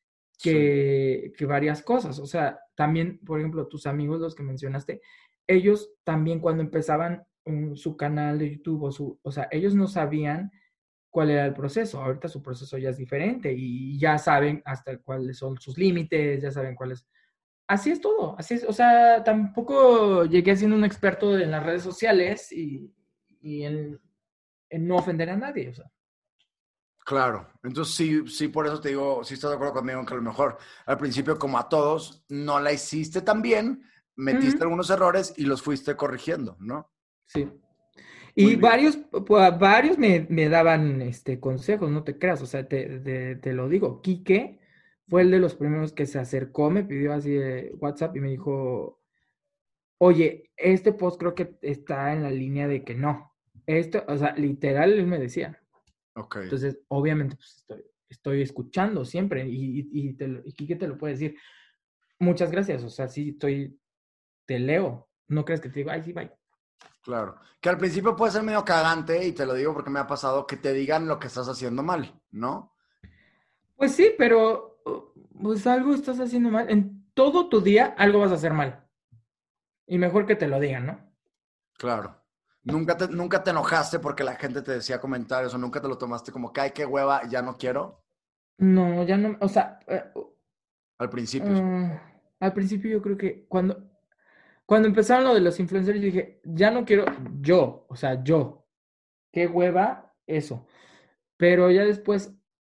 que varias cosas. O sea, también, por ejemplo, tus amigos, los que mencionaste, ellos también cuando empezaban su canal de YouTube o sea, ellos no sabían cuál era el proceso. Ahorita su proceso ya es diferente y ya saben hasta cuáles son sus límites, ya saben cuáles. Así es todo, así es. O sea, tampoco llegué siendo un experto en las redes sociales y en no ofender a nadie, o sea. Claro, entonces sí, por eso te digo, sí estás de acuerdo conmigo en que a lo mejor al principio, como a todos, no la hiciste tan bien, metiste algunos errores y los fuiste corrigiendo, ¿no? Sí. Muy Y bien. varios me daban consejos, no te creas, o sea, te lo digo. Quique fue el de los primeros que se acercó, me pidió así de WhatsApp y me dijo, oye, este post creo que está en la línea de que no. Esto, o sea, literal, él me decía. Ok. Entonces, obviamente, pues estoy escuchando siempre y Quique te lo puede decir. Muchas gracias, o sea, sí, te leo. No crees que te digo, ay, sí, bye. Claro. Que al principio puede ser medio cagante, y te lo digo porque me ha pasado, que te digan lo que estás haciendo mal, ¿no? Pues sí, pero pues algo estás haciendo mal. En todo tu día algo vas a hacer mal. Y mejor que te lo digan, ¿no? Claro. ¿Nunca te enojaste porque la gente te decía comentarios o nunca te lo tomaste como que, ay, qué hueva, ya no quiero? No, ya no, o sea, Al principio. al principio yo creo que cuando empezaron lo de los influencers, yo dije, ya no quiero o sea, qué hueva eso. Pero ya después,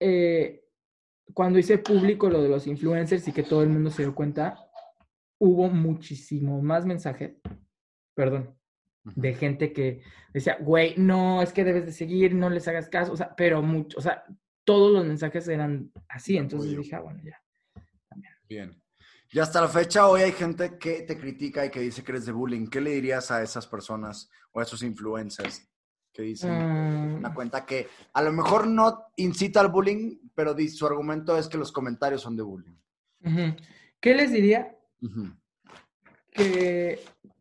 cuando hice público lo de los influencers y que todo el mundo se dio cuenta, hubo muchísimo más mensajes, perdón, de gente que decía, güey, no, es que debes de seguir, no les hagas caso, o sea, pero mucho, o sea, todos los mensajes eran así, entonces dije, bueno, ya, también. Bien. Y hasta la fecha, hoy hay gente que te critica y que dice que eres de bullying. ¿Qué le dirías a esas personas o a esos influencers que dicen una cuenta que a lo mejor no incita al bullying, pero su argumento es que los comentarios son de bullying? ¿Qué les diría? Que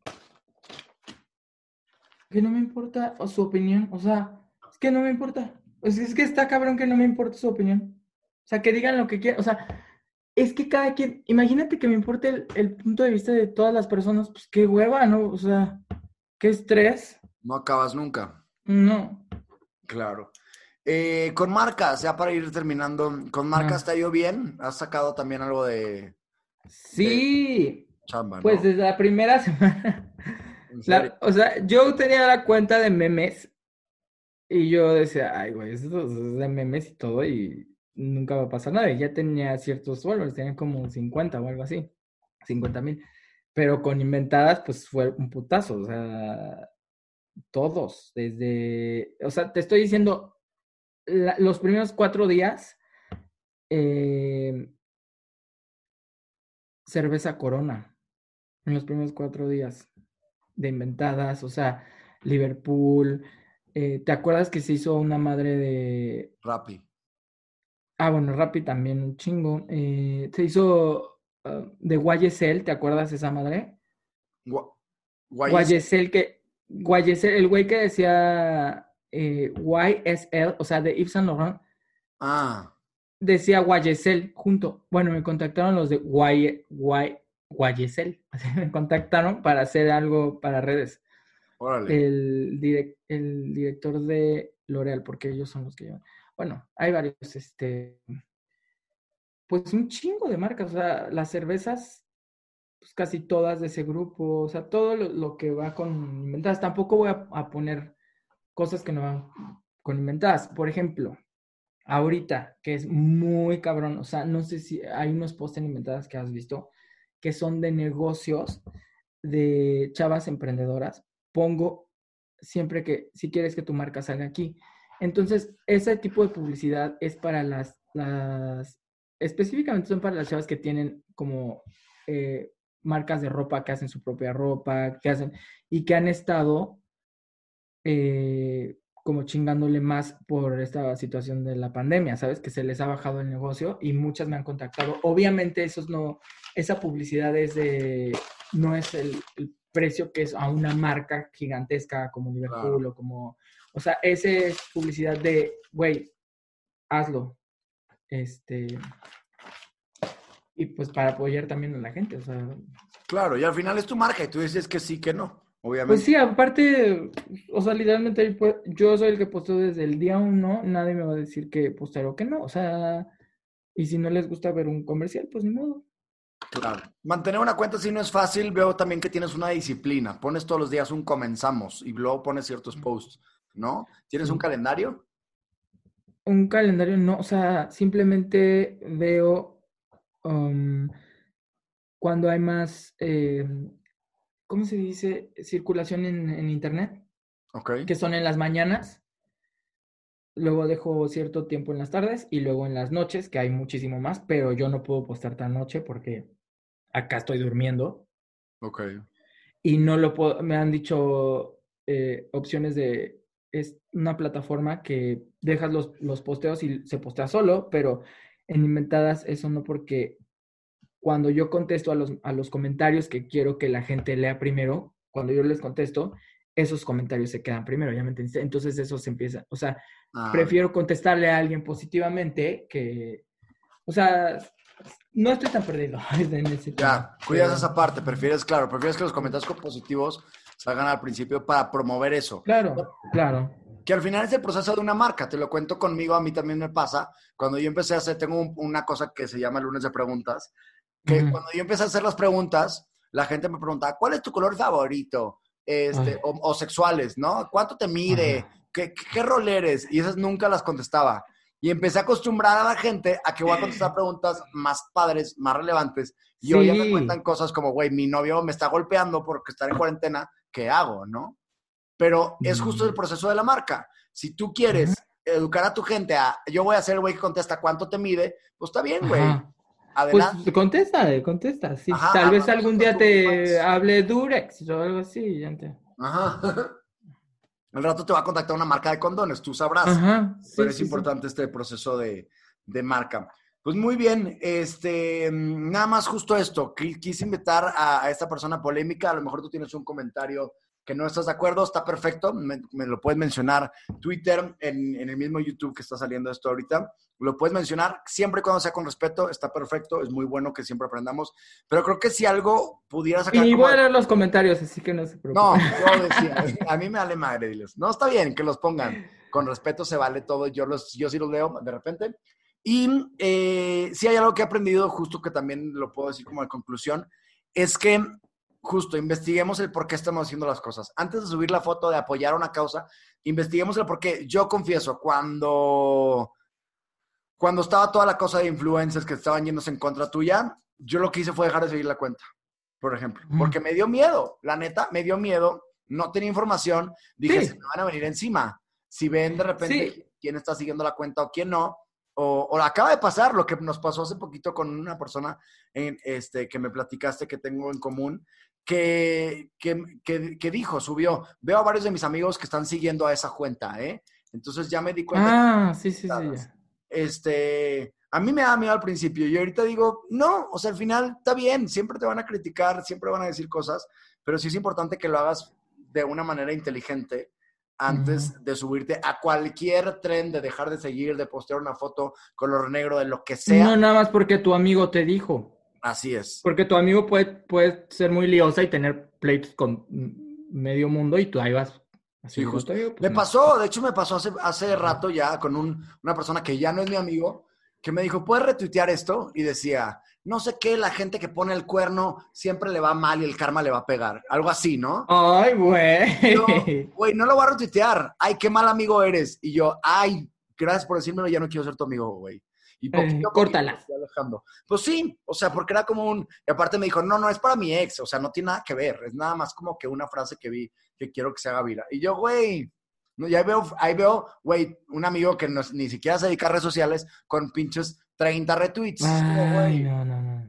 no me importa su opinión, o sea, es que no me importa, es que está cabrón que no me importa su opinión, o sea, que digan lo que quieran, o sea, es que cada quien, imagínate que me importe el punto de vista de todas las personas, pues qué hueva, ¿no? O sea, qué estrés. No acabas nunca. No. Claro. Con marcas, ya para ir terminando, ¿con marcas te ha ido bien? ¿Has sacado también algo de Sí, chamba, pues no? desde la primera semana. ¿En serio? O sea, yo tenía la cuenta de memes y yo decía, ay, güey, esto es de memes y todo y nunca va a pasar nada. Y ya tenía ciertos followers, tenía como 50 o algo así, 50,000. Pero con Inventadas, pues fue un putazo, o sea, todos, o sea, te estoy diciendo, los primeros 4 días, cerveza Corona, en los primeros 4 días de Inventadas, o sea, Liverpool. ¿Te acuerdas que se hizo una madre de... Rappi. Bueno, Rappi también un chingo. Se hizo de YSL, ¿te acuerdas de esa madre? YSL, el güey que decía YSL, o sea, de Yves Saint Laurent. decía Guayesel junto. Bueno, me contactaron los de Guayesel. Así me contactaron para hacer algo para redes. Órale. El director de L'Oréal, porque ellos son los que llevan. Bueno, hay varios, pues un chingo de marcas. O sea, las cervezas, pues casi todas de ese grupo. O sea, todo lo que va con inventadas. Tampoco voy a poner cosas que no van con inventadas. Por ejemplo, ahorita, que es muy cabrón, o sea, no sé si hay unos posts en inventadas que has visto que son de negocios de chavas emprendedoras. Pongo siempre que, si quieres que tu marca salga aquí. Entonces, ese tipo de publicidad es para específicamente son para las chavas que tienen como marcas de ropa, que hacen su propia ropa, y que han estado como chingándole más por esta situación de la pandemia, ¿sabes? Que se les ha bajado el negocio y muchas me han contactado. Obviamente esa publicidad no es el precio que es a una marca gigantesca como Liverpool. Claro. O sea, esa es publicidad de, güey, hazlo. Y pues para apoyar también a la gente, o sea. Claro, y al final es tu marca y tú dices que sí, que no. Obviamente. Pues sí, aparte, o sea, literalmente yo soy el que posteo desde el día 1, nadie me va a decir que postear o que no, o sea, y si no les gusta ver un comercial, pues ni modo. Claro, mantener una cuenta así no es fácil, veo también que tienes una disciplina, pones todos los días un comenzamos y luego pones ciertos posts, ¿no? ¿Tienes un calendario? Un calendario no, o sea, simplemente veo cuando hay más... ¿cómo se dice? Circulación en internet. Ok. Que son en las mañanas. Luego dejo cierto tiempo en las tardes y luego en las noches, que hay muchísimo más, pero yo no puedo postar tan noche porque acá estoy durmiendo. Ok. Y no lo puedo, me han dicho opciones es una plataforma que dejas los posteos y se postea solo, pero en Inventadas eso no, porque cuando yo contesto a los comentarios que quiero que la gente lea primero, cuando yo les contesto, esos comentarios se quedan primero, ¿ya me entendiste? Entonces eso se empieza, o sea, prefiero contestarle a alguien positivamente que, o sea, no estoy tan perdido en ese tema. Ya, cuidas esa parte, prefieres que los comentarios positivos salgan al principio para promover eso. Claro, claro. Que al final es el proceso de una marca, te lo cuento conmigo, a mí también me pasa. Cuando yo empecé a hacer, tengo una cosa que se llama lunes de preguntas, que cuando yo empecé a hacer las preguntas, la gente me preguntaba, ¿cuál es tu color favorito? O sexuales, ¿no? ¿Cuánto te mide? ¿Qué rol eres? Y esas nunca las contestaba. Y empecé a acostumbrar a la gente a que voy a contestar preguntas más padres, más relevantes. Y Sí. hoy ya me cuentan cosas como, güey, mi novio me está golpeando porque está en cuarentena, ¿qué hago, no? Pero es justo el proceso de la marca. Si tú quieres educar a tu gente yo voy a ser el güey que contesta cuánto te mide, pues está bien, güey. Adelante. Pues contesta. Sí, Ajá, tal vez algún día te hable Durex o algo así. Ajá. Al rato te va a contactar una marca de condones, tú sabrás. Ajá. Sí, pero es importante este proceso de marca. Pues muy bien, nada más justo esto. Quise invitar a esta persona polémica. A lo mejor tú tienes un comentario que no estás de acuerdo, está perfecto. Me lo puedes mencionar. Twitter, en el mismo YouTube que está saliendo esto ahorita. Lo puedes mencionar siempre y cuando sea con respeto. Está perfecto, es muy bueno que siempre aprendamos. Pero creo que si algo pudiera sacar... Y voy a leer los comentarios, así que no se preocupen. No, yo decía, a mí me vale madre, diles. No, está bien que los pongan. Con respeto se vale todo. Yo sí los leo de repente. Y sí hay algo que he aprendido, justo que también lo puedo decir como de conclusión, es que justo investiguemos el por qué estamos haciendo las cosas. Antes de subir la foto de apoyar una causa, investiguemos el por qué. Yo confieso, cuando estaba toda la cosa de influencers que estaban yéndose en contra tuya, yo lo que hice fue dejar de seguir la cuenta, por ejemplo, porque me dio miedo, la neta, me dio miedo, no tenía información, dije, se me van a venir encima. Si ven de repente quién está siguiendo la cuenta o quién no, o acaba de pasar lo que nos pasó hace poquito con una persona que me platicaste que tengo en común, que subió, veo a varios de mis amigos que están siguiendo a esa cuenta, entonces ya me di cuenta. Sí. A mí me daba miedo al principio y ahorita digo, no, o sea, al final está bien, siempre te van a criticar, siempre van a decir cosas, pero sí es importante que lo hagas de una manera inteligente antes de subirte a cualquier tren, de dejar de seguir, de postear una foto color negro, de lo que sea. No, nada más porque tu amigo te dijo. Así es. Porque tu amigo puede ser muy liosa y tener pleitos con medio mundo y tú ahí vas. Así Sí, justo. amigo, pues Me no. pasó, de hecho me pasó hace rato ya con una persona que ya no es mi amigo, que me dijo, ¿puedes retuitear esto? Y decía, no sé qué, la gente que pone el cuerno siempre le va mal y el karma le va a pegar. Algo así, ¿no? Ay, Yo, güey, no lo voy a retuitear. Ay, qué mal amigo eres. Y yo, ay, gracias por decírmelo, ya no quiero ser tu amigo, güey. Y poquito a córtala. poquito me fui alejando. Pues sí, o sea, porque era como y aparte me dijo, no, es para mi ex, o sea, no tiene nada que ver, es nada más como que una frase que vi que quiero que se haga viral. Y yo, güey, no, ya ahí veo, güey, un amigo que ni siquiera se dedica a redes sociales con pinches 30 retweets. Ay, no.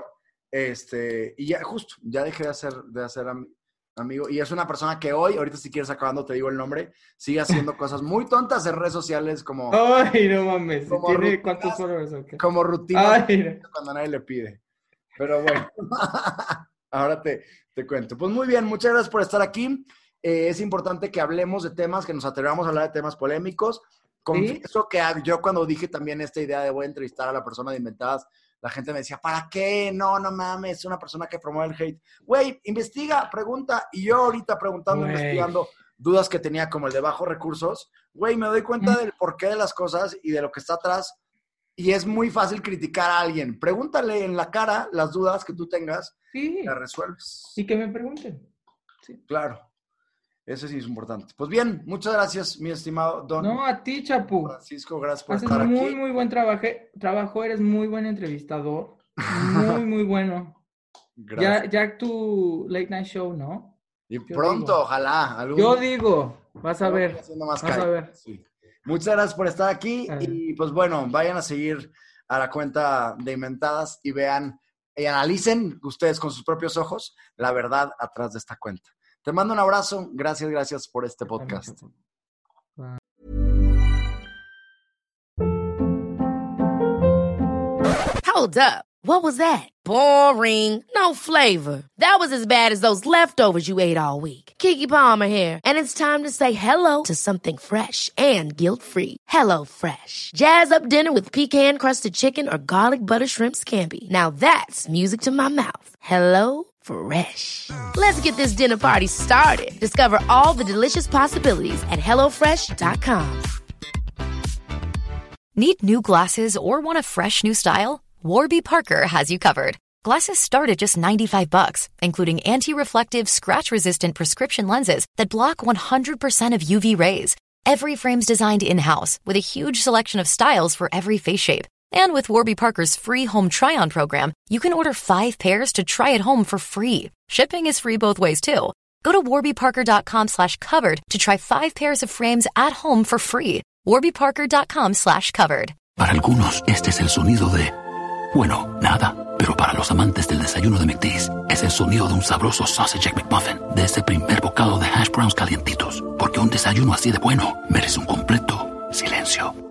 Y ya, justo, ya dejé de hacer amigo. Y es una persona que ahorita si quieres acabando, te digo el nombre, sigue haciendo cosas muy tontas en redes sociales como... Ay, no mames. Como ¿Tiene rutinas, cuántos followers o qué? Como rutina Ay, cuando nadie le pide. Pero bueno, ahora te cuento. Pues muy bien, muchas gracias por estar aquí. Es importante que hablemos de temas, que nos atrevamos a hablar de temas polémicos. Confieso que yo cuando dije también esta idea de voy a entrevistar a la persona de Inventadas, la gente me decía, ¿para qué? No mames, es una persona que promueve el hate. Güey, investiga, pregunta. Y yo ahorita preguntando, investigando dudas que tenía como el de bajos recursos, güey, me doy cuenta del porqué de las cosas y de lo que está atrás. Y es muy fácil criticar a alguien. Pregúntale en la cara las dudas que tú tengas y las resuelves. Y que me pregunten. Sí. Claro. Eso sí es importante. Pues bien, muchas gracias, mi estimado Don. No, a ti, Chapu. Francisco, gracias por Haces estar aquí. muy buen trabajo, eres muy buen entrevistador. Muy bueno. Gracias. Ya tu late night show, ¿no? Y pronto, ojalá. Yo digo, vas a ver. Vas a ver. Sí. Muchas gracias por estar aquí. Y pues bueno, vayan a seguir a la cuenta de Inventadas y vean y analicen ustedes con sus propios ojos la verdad atrás de esta cuenta. Te mando un abrazo. Gracias por este podcast. Hold up. What was that? Boring. No flavor. That was as bad as those leftovers you ate all week. Keke Palmer here, and it's time to say hello to something fresh and guilt-free. Hello Fresh. Jazz up dinner with pecan-crusted chicken or garlic butter shrimp scampi. Now that's music to my mouth. Hello Fresh. Let's get this dinner party started. Discover all the delicious possibilities at HelloFresh.com. Need new glasses or want a fresh new style? Warby Parker has you covered. Glasses start at just $95, including anti-reflective, scratch-resistant prescription lenses that block 100% of UV rays. Every frame's designed in-house with a huge selection of styles for every face shape. And with Warby Parker's free home try-on program, you can order 5 pairs to try at home for free. Shipping is free both ways, too. Go to warbyparker.com/covered to try 5 pairs of frames at home for free. warbyparker.com/covered. Para algunos, este es el sonido de... Bueno, nada. Pero para los amantes del desayuno de McDee's, es el sonido de un sabroso Sausage Egg McMuffin, de ese primer bocado de hash browns calientitos. Porque un desayuno así de bueno merece un completo silencio.